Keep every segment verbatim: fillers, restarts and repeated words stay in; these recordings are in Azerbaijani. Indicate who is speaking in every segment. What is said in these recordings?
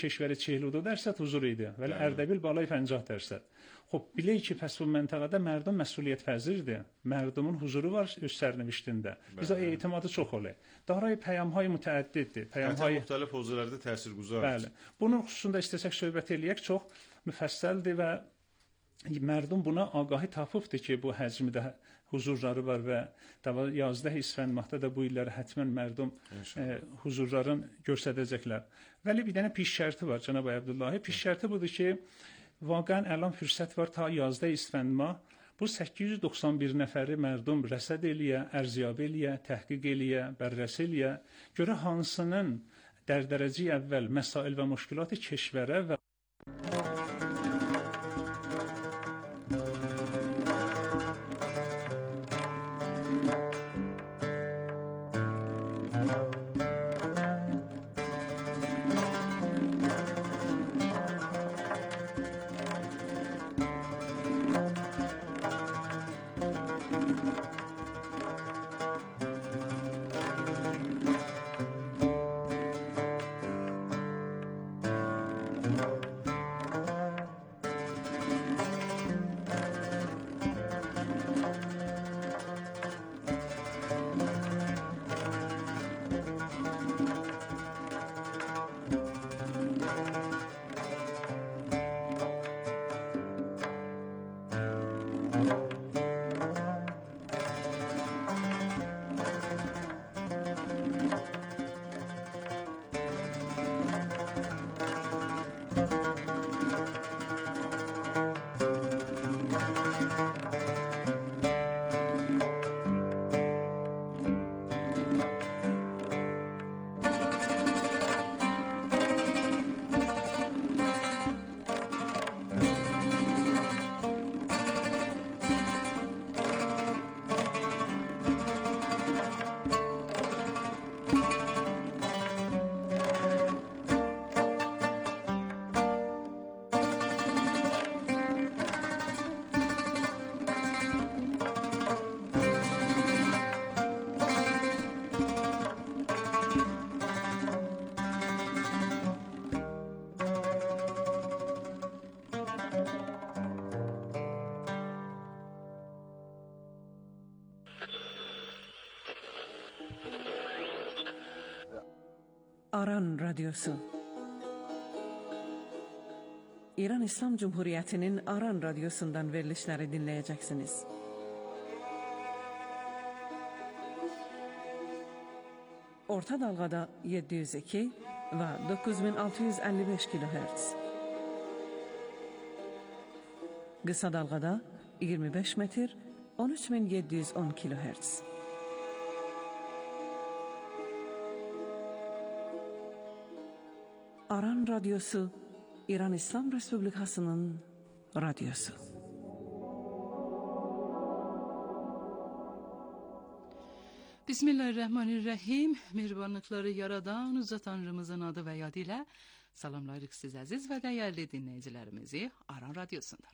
Speaker 1: کشور چهل و دو درصد حضور ایده ولی اردبیل بالای پنجاه درصد. خب bilək ki, pəs bu məntəqədə mərdum məsuliyyət pəzirdir. Mərdumun huzuru var öz sərniştində. Bizə etimadı çox olur. Daray pəyamhay mütəəddiddir. Pəyamhay
Speaker 2: müxtəlif huzurlarda təsirgüzardır.
Speaker 1: Bəli. Bunun xüsusunda istəsək söhbət eləyək, çox müfəssəldir və mərdum buna ağahı tapıbdır ki, bu həcmdə huzurları var və yazda İsfənd mahda da bu illəri həttəmən mərdum e, huzurların göstərəcəklər. Vəli bir dənə piş şərti var Cənab Əbdullahi. Piş şərti budur ki, vaqəən əlan fürsət var ta yazda İsfənd mah bu səkkiz yüz doxsan bir nəfəri mərdum rəsəd eləyə, ərziyab eləyə, təhqiq eləyə, bərrəs eləyə, görə hansının dərdərəci əvvəl məsail və müşkilatı keşvərə və
Speaker 3: Aran Radyosu İran İslam Cumhuriyeti'nin Aran Radyosu'ndan verilişleri dinleyeceksiniz. Orta dalgada yedi yüz iki ve dokuz bin altı yüz elli beş kilohertz. Kısa dalgada yirmi beş metr on üç bin yedi yüz on kilohertz. Aran Radyosu, İran İslam Respublikası'nın radyosu.
Speaker 4: Bismillahirrahmanirrahim. Mehribanlıkları yaradan Uca Tanrımızın adı ve yadıyla salamlayırıq siz əziz və dəyərli dinləyicilərimizi Aran Radyosu'ndan.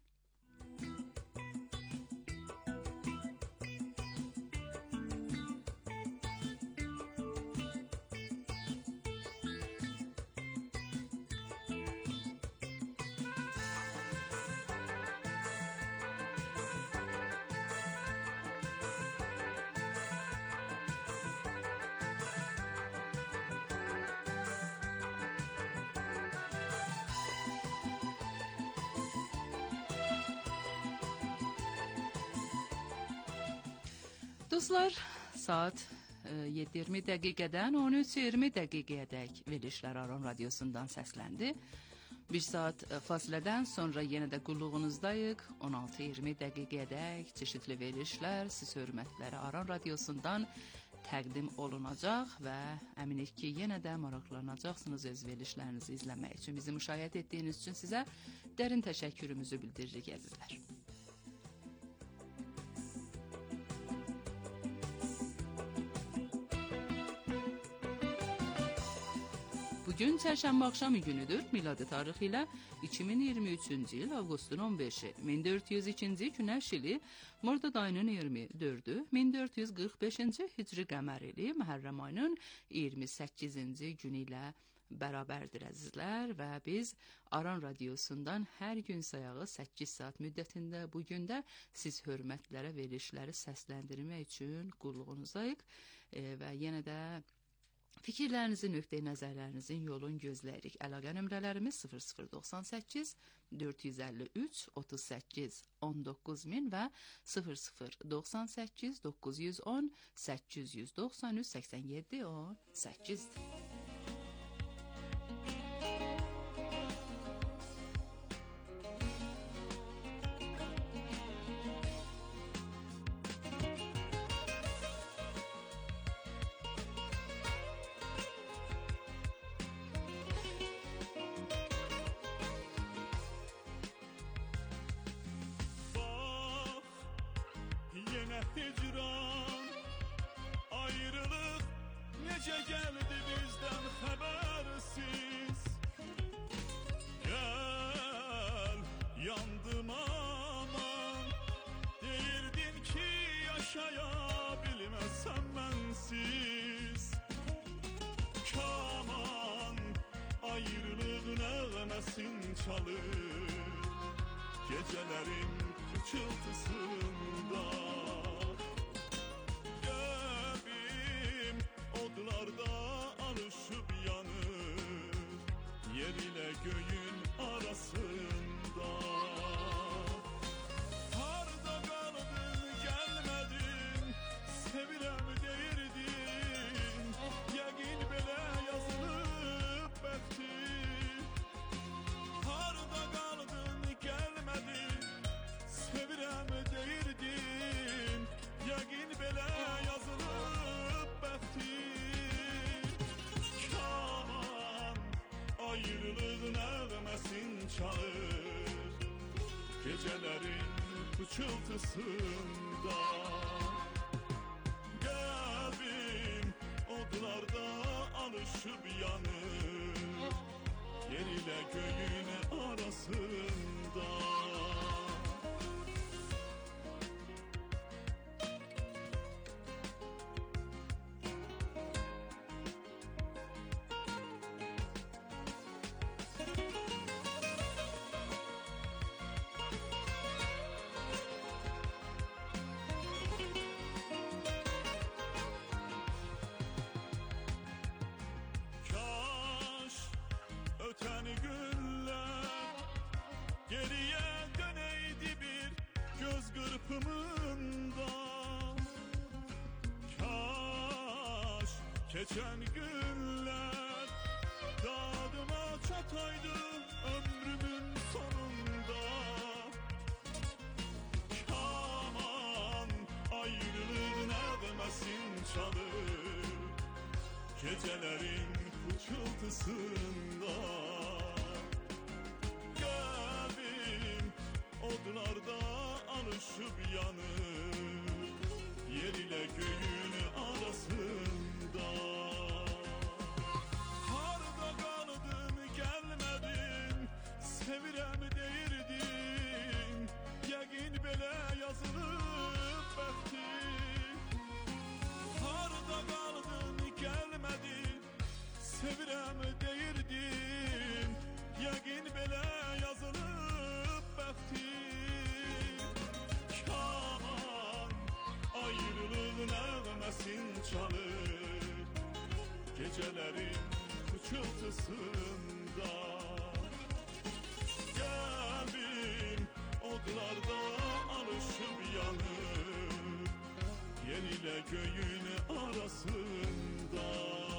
Speaker 4: Dostlar, saat yedi iyirmi dəqiqədən on üç iyirmi dəqiqəyədək verilişlər Aran Radyosu'ndan səsləndi. Bir saat fasilədən sonra yenə də qulluğunuzdayıq. on altı iyirmi dəqiqəyədək çeşitli verilişlər siz hörmətləri Aran Radyosu'ndan təqdim olunacaq və əminik ki, yenə də maraqlanacaqsınız öz verilişlərinizi izləmək üçün. Bizi müşahidə etdiyiniz üçün sizə dərin təşəkkürümüzü bildiririk əzizlər. Bugün çərşənbə axşamı günüdür. Miladi tarixi ilə iki min iyirmi üçüncü il avqustun on beşi, min dörd yüz ikinci günəş ili, Mart ayının iyirmi dördü, min dörd yüz qırx beşinci hicri qəmər ili, Məhərrəm ayının iyirmi səkkizinci günü ilə bərabərdir əzizlər və biz Aran Radiosundan hər gün sayağı səkkiz saat müddətində bu gündə siz hörmətlərə verilişləri səsləndirmək üçün qulluğunuzdayıq e, və yenə də fikirlərinizi, nöqteyi nəzərlərinizin yolun gözləyirik. Əlaqə nömrələrimiz sıfır sıfır doxsan səkkiz dörd yüz əlli üç otuz səkkiz on doqquz min və sıfır sıfır doxsan səkkiz doqquz yüz on səkkiz yüz doxsan üç səksən yeddi on səkkizdir.
Speaker 5: Yine hicran, ayrılık nece geldi bizden habersiz. Gel yandım aman, deyirdin ki yaşayabilmezsem bensiz. Kaman ayrılığın ağlamasın çalır, gecelerin pıçıltısında. Göbüm odlarda alışıp yanır, yer ile göğün arasında. Harda kaldın gelmedin, sevirem deyirdin, yəqin belə yazılıb bəxtin. Harda kaldın gelmedin, sevirem deyirdin, yəqin belə yazılıb bəxtin. Kaman ayrılığın nəğməsin çalır, gecələrin pıçıltısında. Qəlbim odlarda alışıb yanır, yer ilə göğün arasında. Öten günler geriye döneydi bir göz kırpımında. Kaş geçen günler dadıma çataydı ömrümün sonunda. Kaman ayrılığın ağlamasın çalır, gecelerin pıçıltısında. Kalbim odlarda alışıp yanır, yer ile göğün arasında. Harda kaldın gelmedin, sevirem deyirdin, yəqin belə yazılıb bəxtin. Harda kaldın gelmedin, sevirem deyirdin, yəqin belə yazılıb bəxtin. Kaman ayrılığın nəğməsin çalır, gecələrin pıçıltısında. Qəlbim odlarda alışıb yanır, yer ilə göğün arasında.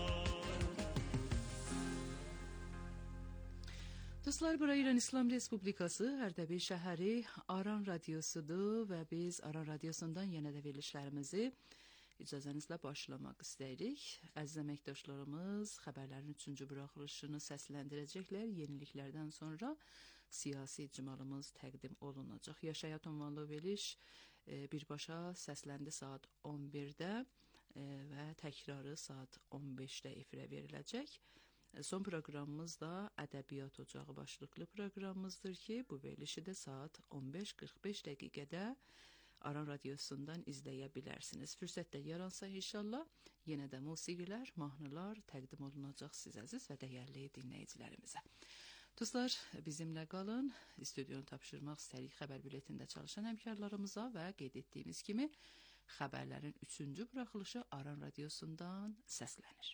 Speaker 4: Dostlar, bura İran İslam Respublikası Ərdəbil şəhəri Aran Radiosudur və biz Aran Radiosundan yenə də verilişlərimizi icazənizlə başlamaq istəyirik. Əziz əməkdaşlarımız xəbərlərin üçüncü buraxılışını səsləndirəcəklər. Yeniliklərdən sonra siyasi icmalımız təqdim olunacaq. Yaşayat ünvanlı veriliş birbaşa səsləndi saat on birdə və təkrarı saat on beşdə efirə veriləcək. Son proqramımız da Ədəbiyyat Ocağı başlıqlı proqramımızdır ki, bu verilişi də saat on beş qırx beş dəqiqədə Aran Radiosundan izləyə bilərsiniz. Fürsətdə yaransa inşallah yenə də musiqilər, mahnılar təqdim olunacaq siz əziz və dəyərli dinləyicilərimizə. Dostlar, bizimlə qalın. Studionu tapşırmaq istəyirik xəbər biletində çalışan həmkarlarımıza və qeyd etdiyimiz kimi xəbərlərin üçüncü buraxılışı Aran Radiosundan səslənir.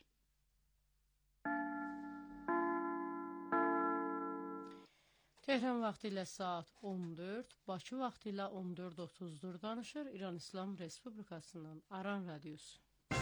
Speaker 6: Tehran vaxtı ilə saat on dörd, Bakı vaxtı ilə on dörd otuzdur danışır İran İslam Respublikasının Aran Radiosu.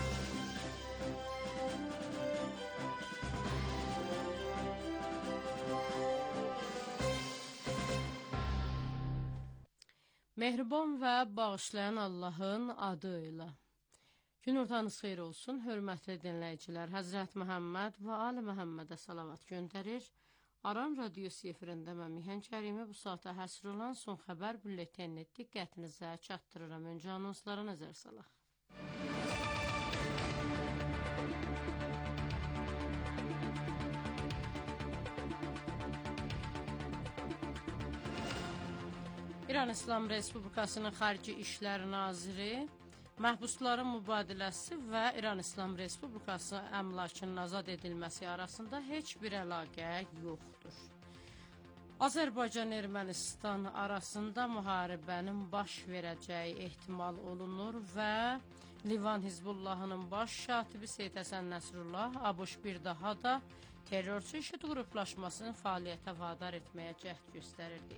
Speaker 6: Mehriban və bağışlayan Allahın adı ilə. Gün ortanız xeyir olsun, hörmətli dinləyicilər. Həzrət Məhəmməd və Ali Məhəmmədə salavat göndərir. Aran Radiosu efirində mən Mihan Kərimi bu saata həsr olan son xəbər bülletenini diqqətinizə çatdırıram. Öncə anonslara nəzər salaq. İran İslam Respublikasının Xarici İşlər Naziri məhbusların mübadiləsi və İran İslam Respublikası əmlakının azad edilməsi arasında heç bir əlaqə yoxdur. Azərbaycan-Ermənistan arasında müharibənin baş verəcəyi ehtimal olunur və Livan Hizbullahının baş şatibi Seyid Həsən Nəsrullah ABŞ bir daha da terrorçu IŞİD qruplaşmasını fəaliyyətə vadar etməyə cəhd göstərirdi.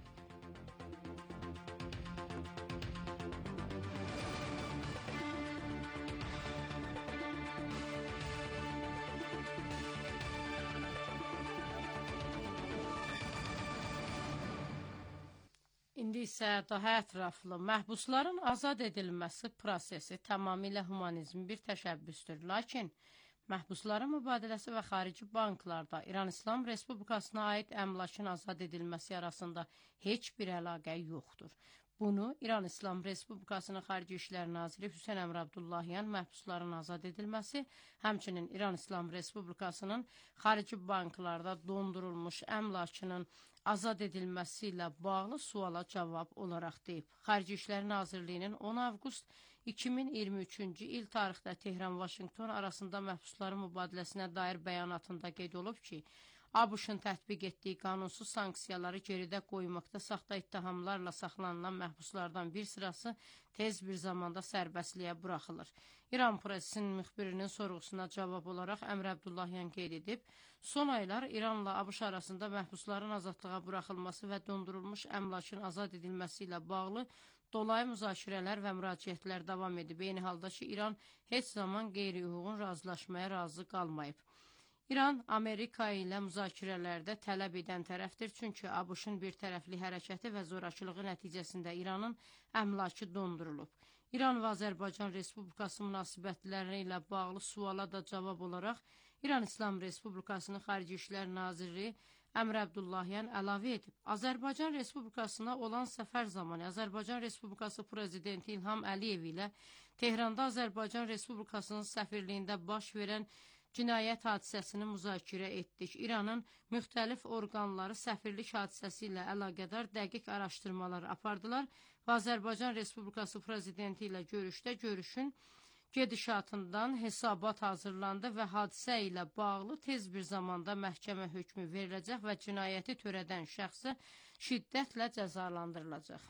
Speaker 6: İndi isə daha ətraflı məhbusların azad edilməsi prosesi tamamilə humanizm bir təşəbbüsdür. Lakin məhbusların mübadiləsi və xarici banklarda İran İslam Respublikasına aid əmlakın azad edilməsi arasında heç bir əlaqə yoxdur. Bunu İran İslam Respublikasının Xarici İşlər Naziri Hüseyn Əmr Abdullahyan məhbusların azad edilməsi, həmçinin İran İslam Respublikasının xarici banklarda dondurulmuş əmlakının azad edilməsi ilə bağlı suala cavab olaraq deyib. Xarici İşlər Nazirliyinin on avqust iki min iyirmi üçüncü il tarixdə Tehran-Vaşinqton arasında məhbusların mübadiləsinə dair bəyanatında qeyd olub ki, ABŞ-ın tətbiq etdiyi qanunsuz sanksiyaları geridə qoymaqda saxta ittihamlarla saxlanılan məhbuslardan bir sırası tez bir zamanda sərbəstliyə buraxılır. İran Pressinin müxbirinin sorğusuna cavab olaraq Əmr Abdullahyan qeyd edib, son aylar İranla ABŞ arasında məhbusların azadlığa buraxılması və dondurulmuş əmlakın azad edilməsi ilə bağlı dolayı müzakirələr və müraciətlər davam edib. Eyni halda ki, İran heç zaman qeyri-hüququn razılaşmaya razı qalmayıb. İran, Amerika ilə müzakirələrdə tələb edən tərəfdir, çünki ABŞ-ın bir tərəfli hərəkəti və zorakılığı nəticəsində İranın əmlakı dondurulub. İran və Azərbaycan Respublikası münasibətləri ilə bağlı suala da cavab olaraq İran İslam Respublikasının Xarici İşlər Naziri Əmr Abdullahyan əlavə edib. Azərbaycan Respublikasına olan səfər zamanı Azərbaycan Respublikası Prezidenti İlham Əliyev ilə Tehranda Azərbaycan Respublikasının səfirliyində baş verən cinayət hadisəsini müzakirə etdik. İranın müxtəlif orqanları səfirlik hadisəsi ilə əlaqədar dəqiq araşdırmalar apardılar və Azərbaycan Respublikası Prezidenti ilə görüşdə görüşün gedişatından hesabat hazırlandı və hadisə ilə bağlı tez bir zamanda məhkəmə hökmü veriləcək və cinayəti törədən şəxsə şiddətlə cəzalandırılacaq.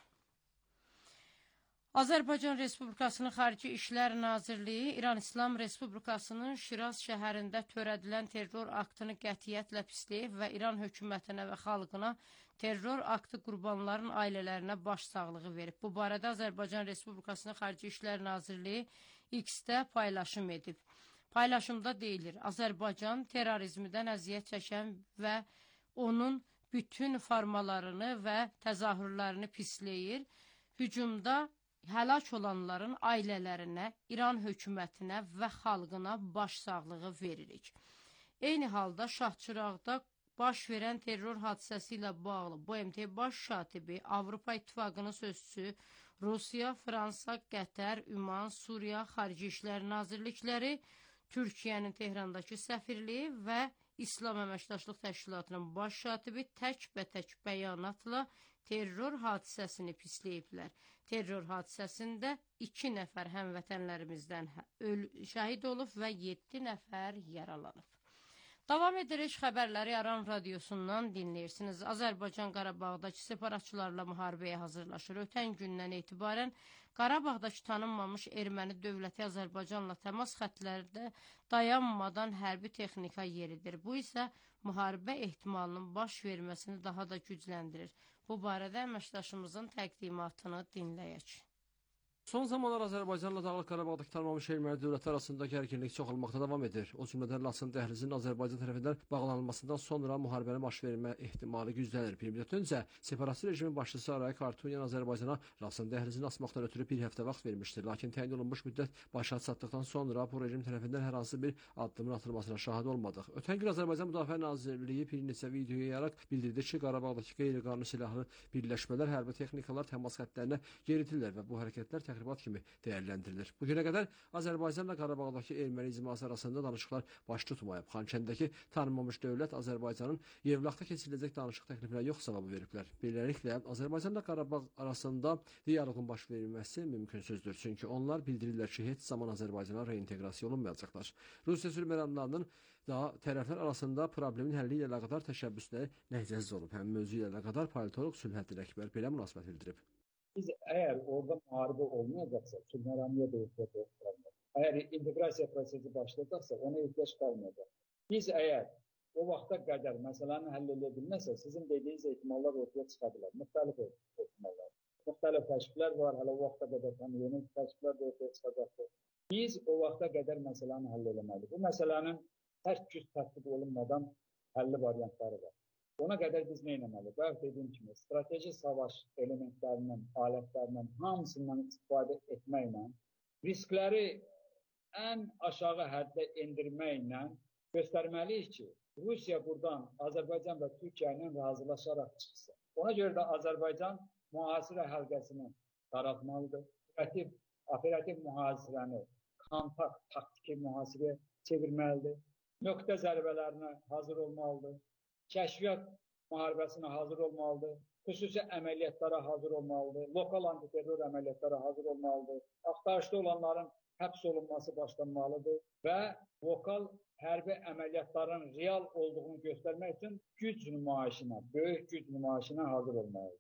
Speaker 6: Azərbaycan Respublikasının Xarici İşlər Nazirliyi İran İslam Respublikasının Şiraz şəhərində törədilən terror aktını qətiyyətlə pisləyib və İran hökumətinə və xalqına terror aktı qurbanların ailələrinə baş sağlığı verib. Bu barədə Azərbaycan Respublikasının Xarici İşlər Nazirliyi X-də paylaşım edib. Paylaşımda deyilir, Azərbaycan terrorizmdən əziyyət çəkən və onun bütün formalarını və təzahürlərini pisləyir. Hücumda həlak olanların ailələrinə, İran hökumətinə və xalqına baş sağlığı veririk. Eyni halda Şahçırağda baş verən terror hadisəsi ilə bağlı B M T baş şatibi, Avropa İttifaqının sözçüsü, Rusiya, Fransa, Qətər, Üman, Suriya, Xarici İşlər Nazirlikləri, Türkiyənin Tehrandakı səfirliyi və İslam Əməkdaşlıq Təşkilatının baş katibi tək-bətək bəyanatla terror hadisəsini pisləyiblər. Terror hadisəsində iki nəfər həmvətənlərimizdən şəhid olub və yeddi nəfər yaralanıb. Davam edirik, xəbərləri Aran radiosundan dinləyirsiniz. Azərbaycan Qarabağdakı separatçılarla müharibəyə hazırlaşır. Ötən gündən etibarən Qarabağdakı tanınmamış erməni dövləti Azərbaycanla təmas xətlərdə dayanmadan hərbi texnika yeridir. Bu isə müharibə ehtimalının baş verməsini daha da gücləndirir. Bu barədə əməkdaşımızın təqdimatını dinləyək.
Speaker 7: Son zamanlar Azərbaycanla Dağlıq Qarabağdakı tanınmamış erməni dövləti arasında gərginlik çoxalmaqda davam edir. O cümlədən Laçın dəhlizinin Azərbaycan tərəfindən bağlanılmasından sonra müharibənin baş vermə ehtimalı güclənir. Bir müddət öncə separatçı rejimin başçısı Arayik Artunyan Azərbaycana Laçın dəhlizini açmaqdan ötürü bir həftə vaxt vermişdir. Lakin təyin olunmuş müddət başa çatdıqdan sonra bu rejim tərəfindən hər hansı bir addımın atılmasına şahid olmadıq. Ötən gün Azərbaycan Müdafiə Nazirliyi bir neçə video yayaraq bildirdi ki, Qarabağdakı qeyri-qanuni silahlı birləşmələr, hərbi texnikalar təmas xəttlərinə yeridirlər və bu hərəkətlər təxribat kimi dəyərləndirilir. Bu günə qədər Azərbaycanla Qarabağdakı erməni icması arasında danışıqlar baş tutmayıb. Xankəndəki tanınmamış dövlət Azərbaycanın Yevlaxda keçiriləcək danışıq təklifinə yox cavabı veriblər. Beləliklə, Azərbaycanla Qarabağ arasında dialoqun baş verilməsi mümkünsüzdür. Çünki onlar bildirirlər ki, heç zaman Azərbaycana reinteqrasiya olunmayacaqlar. Rusiya sülhməramlarının da tərəflər arasında problemin həlli ilə əlaqədar təşəbbüsləri nəticəsiz olub. Həmin mövzu ilə əlaqədar politoloq Sülhəddin Əkbər belə münasibət bildirib.
Speaker 8: Biz eğer orada muharebe olmayacaksa, sülhməramlıya da ihtiyaç kalmayacak. Eğer integrasiya prosesi başlayacaksa ona ihtiyaç kalmayacak. Biz eğer o vakta kadar meselenin halledilmezse sizin dediğiniz ihtimaller ortaya çıkabilir. Muhtelif ihtimaller. Muhtelif teşvikler var. Hala o vakta kadar tam yeni teşvikler de ortaya çıkacaktır. Biz o vakta kadar meselenin halledilmeliyiz. Bu meselenin ters yüz tatbik olunmadan halli varyantları var. Ona qədər biz nə etməliyik? Bəli, dediyim kimi, strateji savaş elementlərinin, alətlərinin hamısından istifadə etməklə, riskləri ən aşağı həddə endirməklə göstərməliyik ki, Rusiya buradan Azərbaycan və Türkiyə ilə razılaşaraq çıxsın. Ona görə də Azərbaycan mühasirə həlqəsini daraltmalıdır. Operativ, operativ mühasirəni kontakt, taktiki mühasirəyə çevirməlidir. Nöqtə zərbələrinə hazır olmalıdır. Kəşfiyyat müharibəsinə hazır olmalıdır, xüsusi əməliyyatlara hazır olmalıdır, lokal antiterror əməliyyatlara hazır olmalıdır, axtarışda olanların həbs olunması başlanmalıdır və lokal hərbi əməliyyatların real olduğunu göstərmək üçün güc nümayişinə, böyük güc nümayişinə hazır olmalıdır.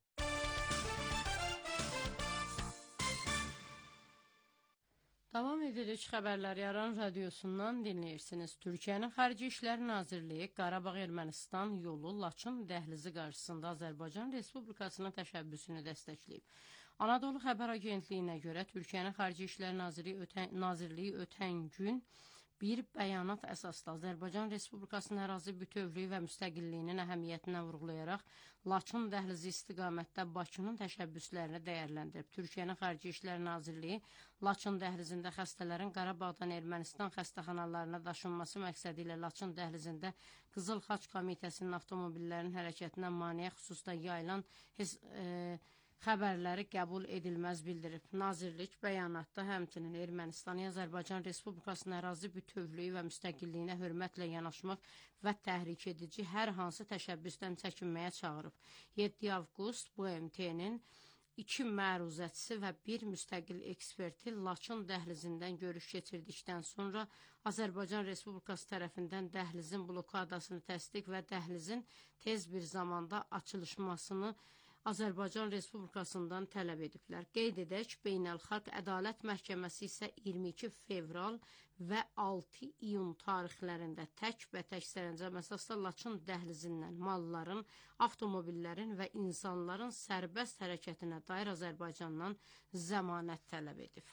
Speaker 6: Davam edirik, xəbərləri Aran radiosundan dinləyirsiniz. Türkiyənin Xarici İşlər Nazirliyi Qarabağ-Ermənistan yolu Laçın dəhlizi qarşısında Azərbaycan Respublikasının təşəbbüsünü dəstəkləyib. Anadolu Xəbər Agentliyinə görə Türkiyənin Xarici İşlər Nazirliyi ötən, Nazirliyi ötən gün bir bəyanat əsaslı Azərbaycan Respublikasının ərazi bütövlüyü və müstəqilliyinin əhəmiyyətinə vurğulayaraq Laçın dəhlizi istiqamətdə Bakının təşəbbüslərini dəyərləndirib. Türkiyənin Xarici İşlər Nazirliyi Laçın dəhlizində xəstələrin Qarabağdan Ermənistan xəstəxanalarına daşınması məqsədi ilə Laçın dəhlizində Qızıl Xaç Komitəsinin avtomobillərin hərəkətinə maneə xüsusda yayılan hes, e, xəbərləri qəbul edilməz bildirib. Nazirlik bəyanatda həmçinin Ermənistani Azərbaycan Respublikasının ərazi bütövlüyü və müstəqilliyinə hörmətlə yanaşmaq və təhrik edici hər hansı təşəbbüsdən çəkinməyə çağırıb. yeddi avqust bu M T-nin iki məruzəçisi və bir müstəqil eksperti Laçın dəhlizindən görüş keçirdikdən sonra Azərbaycan Respublikası tərəfindən dəhlizin blokadasını təsdiq və dəhlizin tez bir zamanda açılışmasını Azərbaycan Respublikasından tələb ediblər. Qeyd edək, Beynəlxalq Ədalət Məhkəməsi isə iyirmi iki fevral və altı iyun tarixlərində tək-bətək sərəncam əsasda Laçın dəhlizindən malların, avtomobillərin və insanların sərbəst hərəkətinə dair Azərbaycandan zəmanət tələb edib.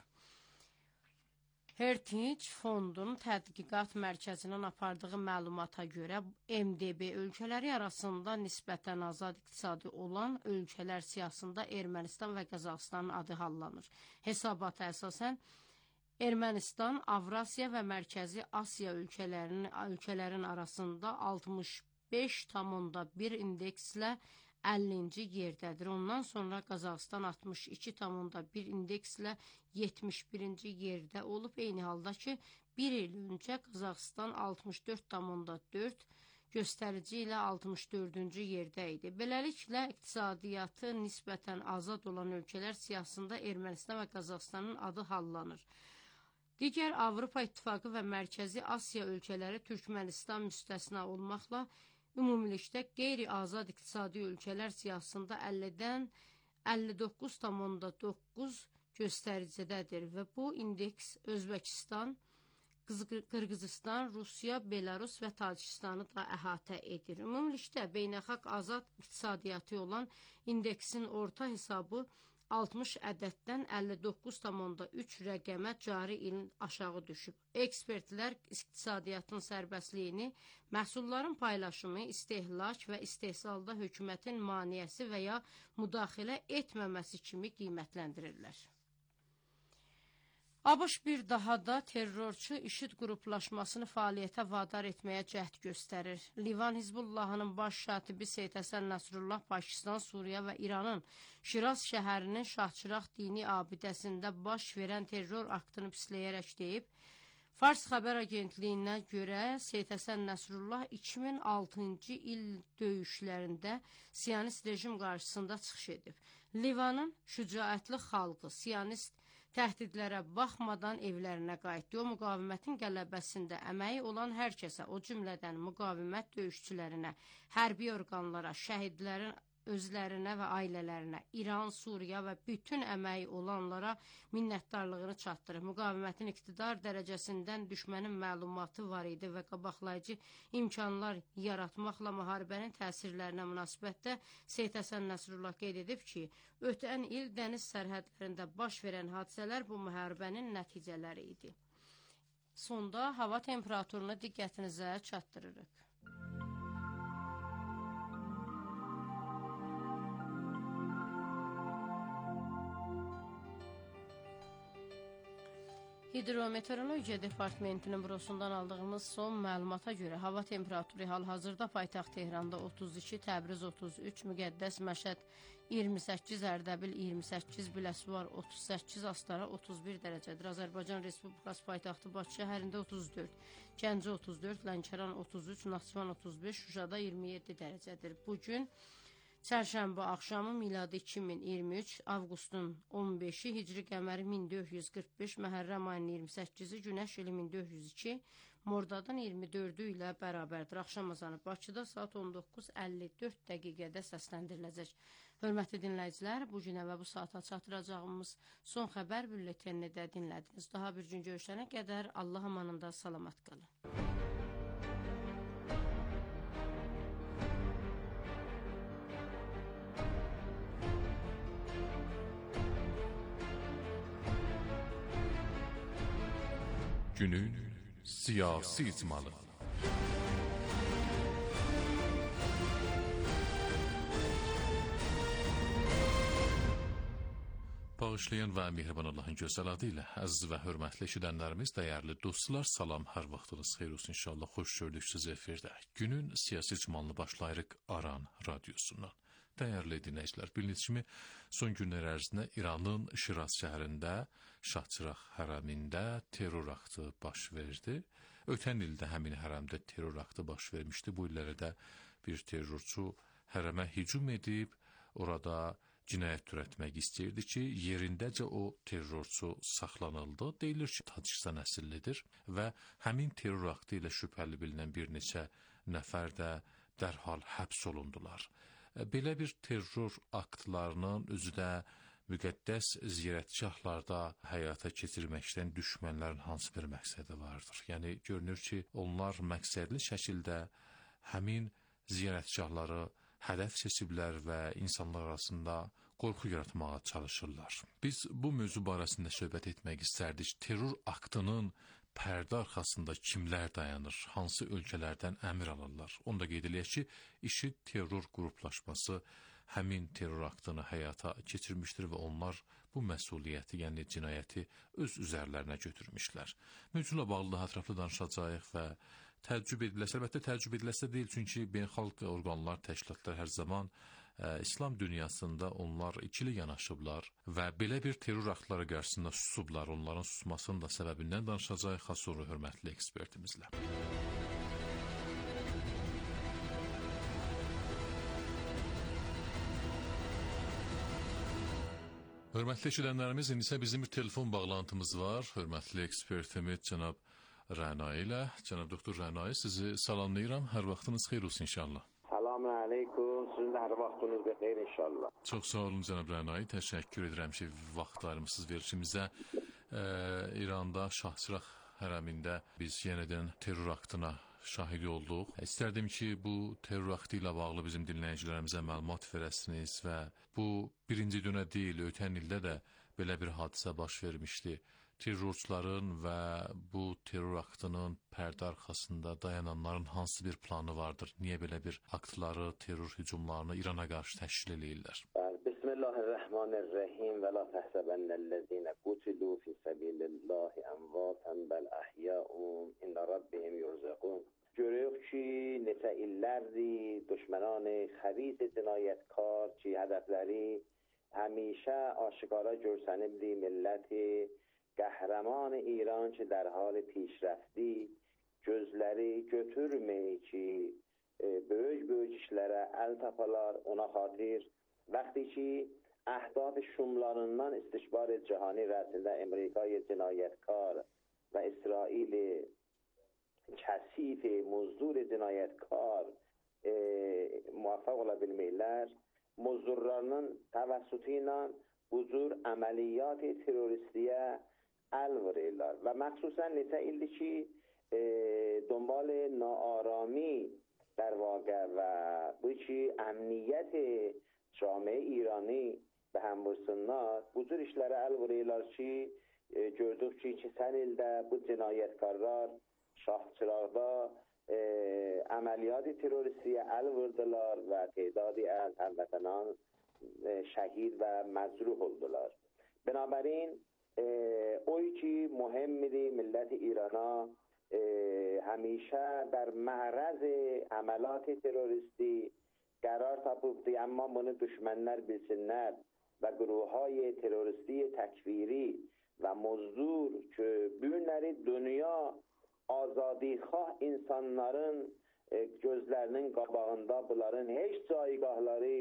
Speaker 6: Heritage Fondun Tədqiqat Mərkəzinin apardığı məlumata görə M D B ölkələri arasında nisbətən azad iqtisadi olan ölkələr siyasında Ermənistan və Qazaxıstanın adı hallanır. Hesabata əsasən Ermənistan, Avrasiya və Mərkəzi Asiya ölkələrinin, ölkələrin arasında altmış beş tam bir indekslə əllinci yerdədir. Ondan sonra Qazaxıstan altmış iki tam bir indekslə yetmiş birinci yerdə olub. Eyni halda ki, bir il öncə Qazaxıstan altmış dörd tam dörd, göstərici ilə altmış dördüncü yerdə idi. Beləliklə, iqtisadiyyatı nisbətən azad olan ölkələr siyasında Ermənistan və Qazaxıstanın adı hallanır. Digər Avropa İttifaqı və Mərkəzi Asiya ölkələri Türkmənistan müstəsna olmaqla ümumilikdə qeyri-azad iqtisadi ölkələr siyasında əllidən əlli doqquz tam doqquz göstəricədədir və bu indeks Özbəkistan, Qırğızistan, Rusiya, Belarus və Tacikistanı da əhatə edir. Ümumilikdə beynəlxalq azad iqtisadiyyatı olan indeksin orta hesabı altmış ədəddən əlli doqquz tam üç rəqəmə cari ilin aşağı düşüb. Ekspertlər iqtisadiyyatın sərbəstliyini məhsulların paylaşımı, istehlak və istehsalda hökumətin maneəsi və ya müdaxilə etməməsi kimi qiymətləndirirlər. ABŞ bir daha da terrorçu IŞİD qruplaşmasını fəaliyyətə vadar etməyə cəhd göstərir. Livan Hizbullahının baş katibi Seyid Həsən Nəsrullah Pakistan, Suriya və İranın Şiraz şəhərinin Şahçıraq dini abidəsində baş verən terror aktını pisləyərək deyib, Fars xəbər agentliyinə görə Seyid Həsən Nəsrullah iki min altıncı il döyüşlərində Siyonist rejim qarşısında çıxış edib. Livanın şücaətli xalqı Siyonist təhdidlərə baxmadan evlərinə qayıtdı. O, müqavimətin qələbəsində əməyi olan hər kəsə, o cümlədən müqavimət döyüşçülərinə, hərbi orqanlara, şəhidlərin özlərinə və ailələrinə, İran, Suriya və bütün əməyi olanlara minnətdarlığını çatdırır. Müqavimətin iqtidar dərəcəsindən düşmənin məlumatı var idi və qabaqlayıcı imkanlar yaratmaqla müharibənin təsirlərinə münasibətdə Seyid Həsən Nəsrullah qeyd edib ki, ötən il dəniz sərhədlərində baş verən hadisələr bu müharibənin nəticələri idi. Sonda hava temperaturunu diqqətinizə çatdırırıq. Hidrometeorologiya Departamentinin bürosundan aldığımız son məlumata görə hava temperaturu hal-hazırda paytaxt Tehranda otuz iki, Təbriz otuz üç, Müqəddəs Məşəd iyirmi səkkiz, Ərdəbil iyirmi səkkiz, Biləsuvar otuz səkkiz, Astara otuz bir dərəcədir. Azərbaycan Respublikası paytaxtı Bakı şəhərində otuz dörd, Gəncə otuz dörd, Lənkəran otuz üç, Naxçıvan otuz beş, Şuşada iyirmi yeddi dərəcədir. Bugün Çərşənbə axşamı miladi iki min iyirmi üç, avqustun on beşi, hicri qəməri min dörd yüz qırx beş, Məhərrəm ayının iyirmi səkkizi, Günəş ili min dörd yüz iki, Mordadın iyirmi dördü ilə bərabərdir. Axşam azanı Bakıda saat on doqquz əlli dörd dəqiqədə səsləndiriləcək. Hörmətli dinləyicilər, bu günə və bu saata çatdıracağımız son xəbər bülletenini də dinlədiniz. Daha bir gün görüşənə qədər Allah amanında salamat qalın.
Speaker 9: Günün siyasi icmalı. Bağışlayan və mehriban Allahın gözəl adı ilə əziz və hörmətli eşidənlərimiz, dəyərli dostlar, salam, hər vaxtınız xeyir olsun inşallah. Xoş gördük sizi efirdə. Günün siyasi icmalını başlayırıq Aran radiosundan. Dəyərli dinləyicilər, bildiğiniz kimi son günlər ərzində İranın Şiraz şəhərində Şahçıraq hərəmində terror aktı baş verdi. Ötən ildə həmin hərəmdə terror aktı baş vermişdi. Bu illərə də bir terrorçu hərəmə hücum edib, orada cinayət törətmək istəyirdi ki, yerindəcə o terrorçu saxlanıldı. Deyilir ki, Tacikistan əsillidir və həmin terror aktı ilə şübhəli bilinən bir neçə nəfər də dərhal həbs olundular. Belə bir terror aktlarının özü də müqəddəs ziyarətgahlarda həyata keçirməkdən düşmənlərin hansı bir məqsədi vardır. Yəni, görünür ki, onlar məqsədli şəkildə həmin ziyarətgahları hədəf seçiblər və insanlar arasında qorxu yaratmağa çalışırlar. Biz bu mövzu barəsində söhbət etmək istərdik. Terror aktının pərdə arxasında kimlər dayanır, hansı ölkələrdən əmr alırlar? Onu da qeyd eləyək ki, IŞİD terror qruplaşması həmin terror aktını həyata keçirmişdir və onlar bu məsuliyyəti, yəni cinayəti öz üzərlərinə götürmüşlər. Mövzuyla bağlı daha ətraflı danışacağıq və təəccüb ediləsə, əlbəttə təəccüb ediləsə deyil, çünki beynəlxalq orqanlar, təşkilatlar hər zaman ə, İslam dünyasında onlar ikili yanaşıblar və belə bir terror aktları qarşısında susublar. Onların susmasının da səbəbindən danışacağıq az sonra hörmətli ekspertimizlə. Hörmətli eşidənlərimiz, indi isə bizim bir telefon bağlantımız var. Hörmətli ekspertimiz cənab Rənai ilə. Cənab doktor Rənai, sizi salamlayıram. Hər vaxtınız xeyir olsun inşallah.
Speaker 10: Salamün aleyküm. Sizin də hər vaxtınız xeyir inşallah.
Speaker 9: Çox sağ olun cənab Rənai. Təşəkkür edirəm ki, vaxt ayırmısınız verilişimizə. Ee, İranda Şahçıraq hərəmində biz yenidən terror aktına şahidi olduq. İstərdim ki, bu terror aktı ilə bağlı bizim dinləyicilərimizə məlumat verəsiniz və bu birinci dönə deyil, ötən ildə də belə bir hadisə baş vermişdi. Terrorçuların və bu terror aktının pərdə arxasında dayananların hansı bir planı vardır? Niyə belə bir aktları, terror hücumlarını İrana qarşı təşkil edirlər?
Speaker 10: Bismillahirrahmanirrahim və la təhsəbənnəl-ləzīnə qutilu fi səbilillahi əmvatan bəl əhyəun inda rabbihim yurzəqun. Görüyoruz ki, neçə illərdir düşmənان xəbis cinayətkar ki, hədəfləri həmişə aşikara görsənibdi milləti qəhrəman İran ki, در حال پیشرفتی gözləri götürməyir ki, böyük böyük işlərə əl tapalar, ona xatir vəqti ki, əhdaf şumlarından istişbar cihani rəsində Amerika'yı cinayətkar və İsraili kəsif muzdur cinayətkar e, muvaffaq ola bilməklər, muzdurlarının təvəssütü ilə bu cür əməliyyat terroristiyə əl verirlər və məxsusən neçə ildir ki e, دنبال ناآرامی در واقع و bu ki əmniyyət camiə İrani və həmvursunlar bu cür işlərə əl verirlər ki, e, gördük ki, keçən ildə bu cinayətkarlar Şahçıraqda e, əməliyyat terroristiyə əl vurdular və تعدادی از هموطنان şəhid və məcruh oldular. Binabərin e, oy ki mühimdir millət İrana e, həmişə در معرض əməliyyat terroristi qərar tapıbdır, amma bunu düşmənlər bilsinlər və qurulهای terroristi təkfiri və muzdur ki bu günləri dünya azadixah insanların e, gözlərinin qabağında bunların heç caygahları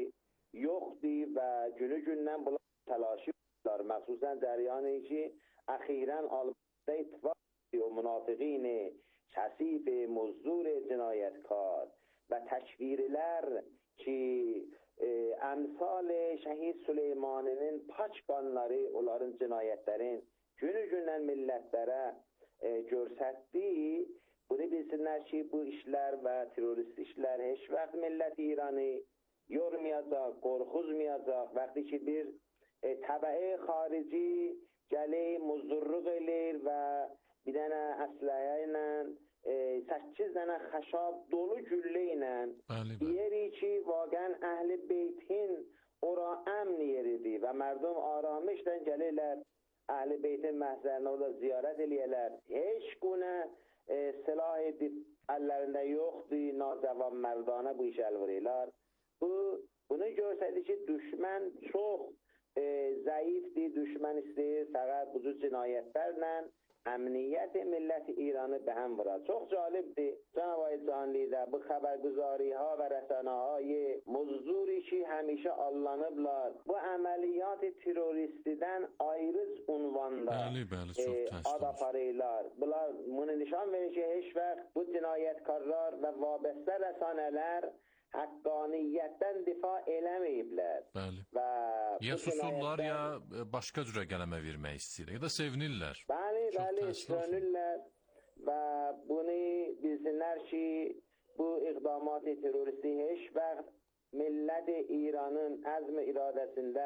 Speaker 10: yoxdur və günü gündən bunlar təlaşı var. Məxsusən cəryanı ki, əxirən albədə ittifaq o münafiqin kəsif muzdur cinayətkar və təkvirlər ki e, əmsal şəhid Süleymaninin paç qanları onların cinayətlərin günü gündən millətlərə e, görsətdi. Bunu bilsinlər ki, bu işlər və terörist işlər heç vaxt millət İranı yormayacaq, qorxuzmayacaq. Vəqti ki bir e, təbəə xarici gəli muzdurluq edir və bir dənə əsləyə ilə e, səkkiz dənə xəşab dolu güllə ilə yeri ki, vaqən əhl-i beytin ora əmn yeridir və mərdum aramışdan gəlirlər əhl-i beytin məhzərinə orada ziyarət eləyərlər. Heç günə e, silah edib əllərində yoxdur, nacavan mərdanə bu işə əl verirlər. Bu, bunu görsədir ki, düşmən çox e, zəifdir, düşmən istəyir fəqət bu cür cinayətlərlə əmniyyət millət İranı به هم vurur. Çox cəlibdir. Cənab Ağay Canlidə bu xəbərguzariha və rəsənəhay muzduri ki, həmişə allanıblar. Bu əməliyyat terroristidən ayrı unvanda
Speaker 9: bəli, bəli, çox
Speaker 10: e, ad aparırlar. Bunlar bunu nişan verir ki, heç vaxt bu cinayətkarlar və vabəstə rəsənələr haqqaniyyətdən difa eləməyiblər.
Speaker 9: Bəli.
Speaker 10: Və
Speaker 9: ya susurlar, ya başqa cürə qələmə vermək istəyirlər, ya da sevinirlər.
Speaker 10: Bəli, bəli, sevinirlər və bunu bilsinlər ki, bu iqdamat terroristi heç vaxt millət İranın əzm iradəsində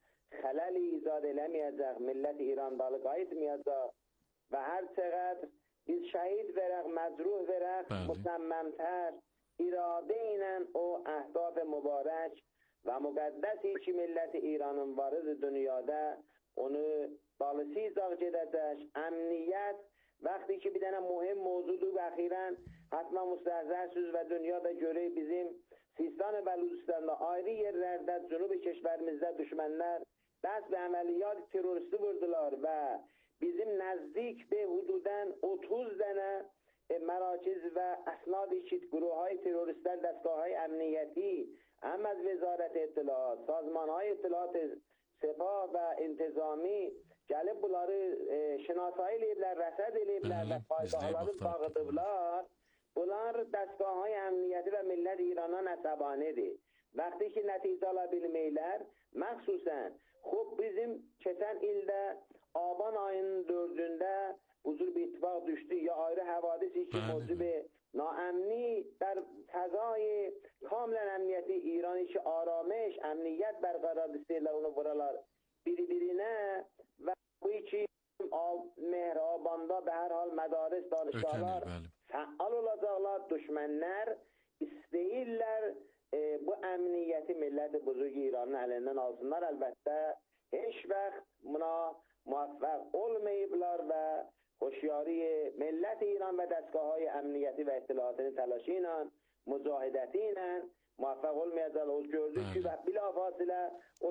Speaker 10: xələl icad eləməyəcək, millət İran dalı qayıtmayacaq və hər çəqədr biz şəhid verək, məcruh verək, müsəmməmtər iradə ilə o əhdaf mübarək və müqəddəsi ki, millət İranın varıdır dünyada, onu balısıyacaq gedəcək. Əmniyyət, vəqti ki, bir dənə mühim mövzudur və əxirən hatma müstəhzərsüz və dünyada görək bizim Sistan və Bəludistanda ayrı yerlərdə, cünubi keşvərimizdə düşmənlər dəst və əməliyyat terroristi vurdular və bizim nəzdik be hududən otuz dənə E, مراکز و اسنادی که گروه های تروریستان دستگاه های امنیتی هم از وزارت اطلاعات سازمان های اطلاعات sepah və intizami gəlib bunları e, şinasayı eləyiblər, rəsəd eləyiblər və paygahları bağıdıblar. Bunlar dəstgahı əmniyyəti və millət İrandan əsəbanidir. Vaxtı ki, nəticə ala bilməklər, məxsusən, xub bizim keçən ildə Aban ayının dördündə huzur bir ittifaq düşdü ya ayrı havadisi ki, mevzu naəmni در فضای کاملا əmniyyəti İran işi aramış, əmniyyət bərqərar istəyirlər onu buralar bir-birinə və bu iki mehrabanda به هر حال madaris danışgahlar fəal olacaqlar, düşmənlər istəyirlər e, bu əmniyyəti milləti buzurg İranın əlindən alsınlar. Əlbəttə heç vaxt buna muvaffaq olmayıblar və hoşyari millət İran və dəstgahهای əmniyyəti və ittihadının təlaşı ilə, mücahidəti ilə muvaffaq olmayacaq. O gördük ki, və bilafasilə o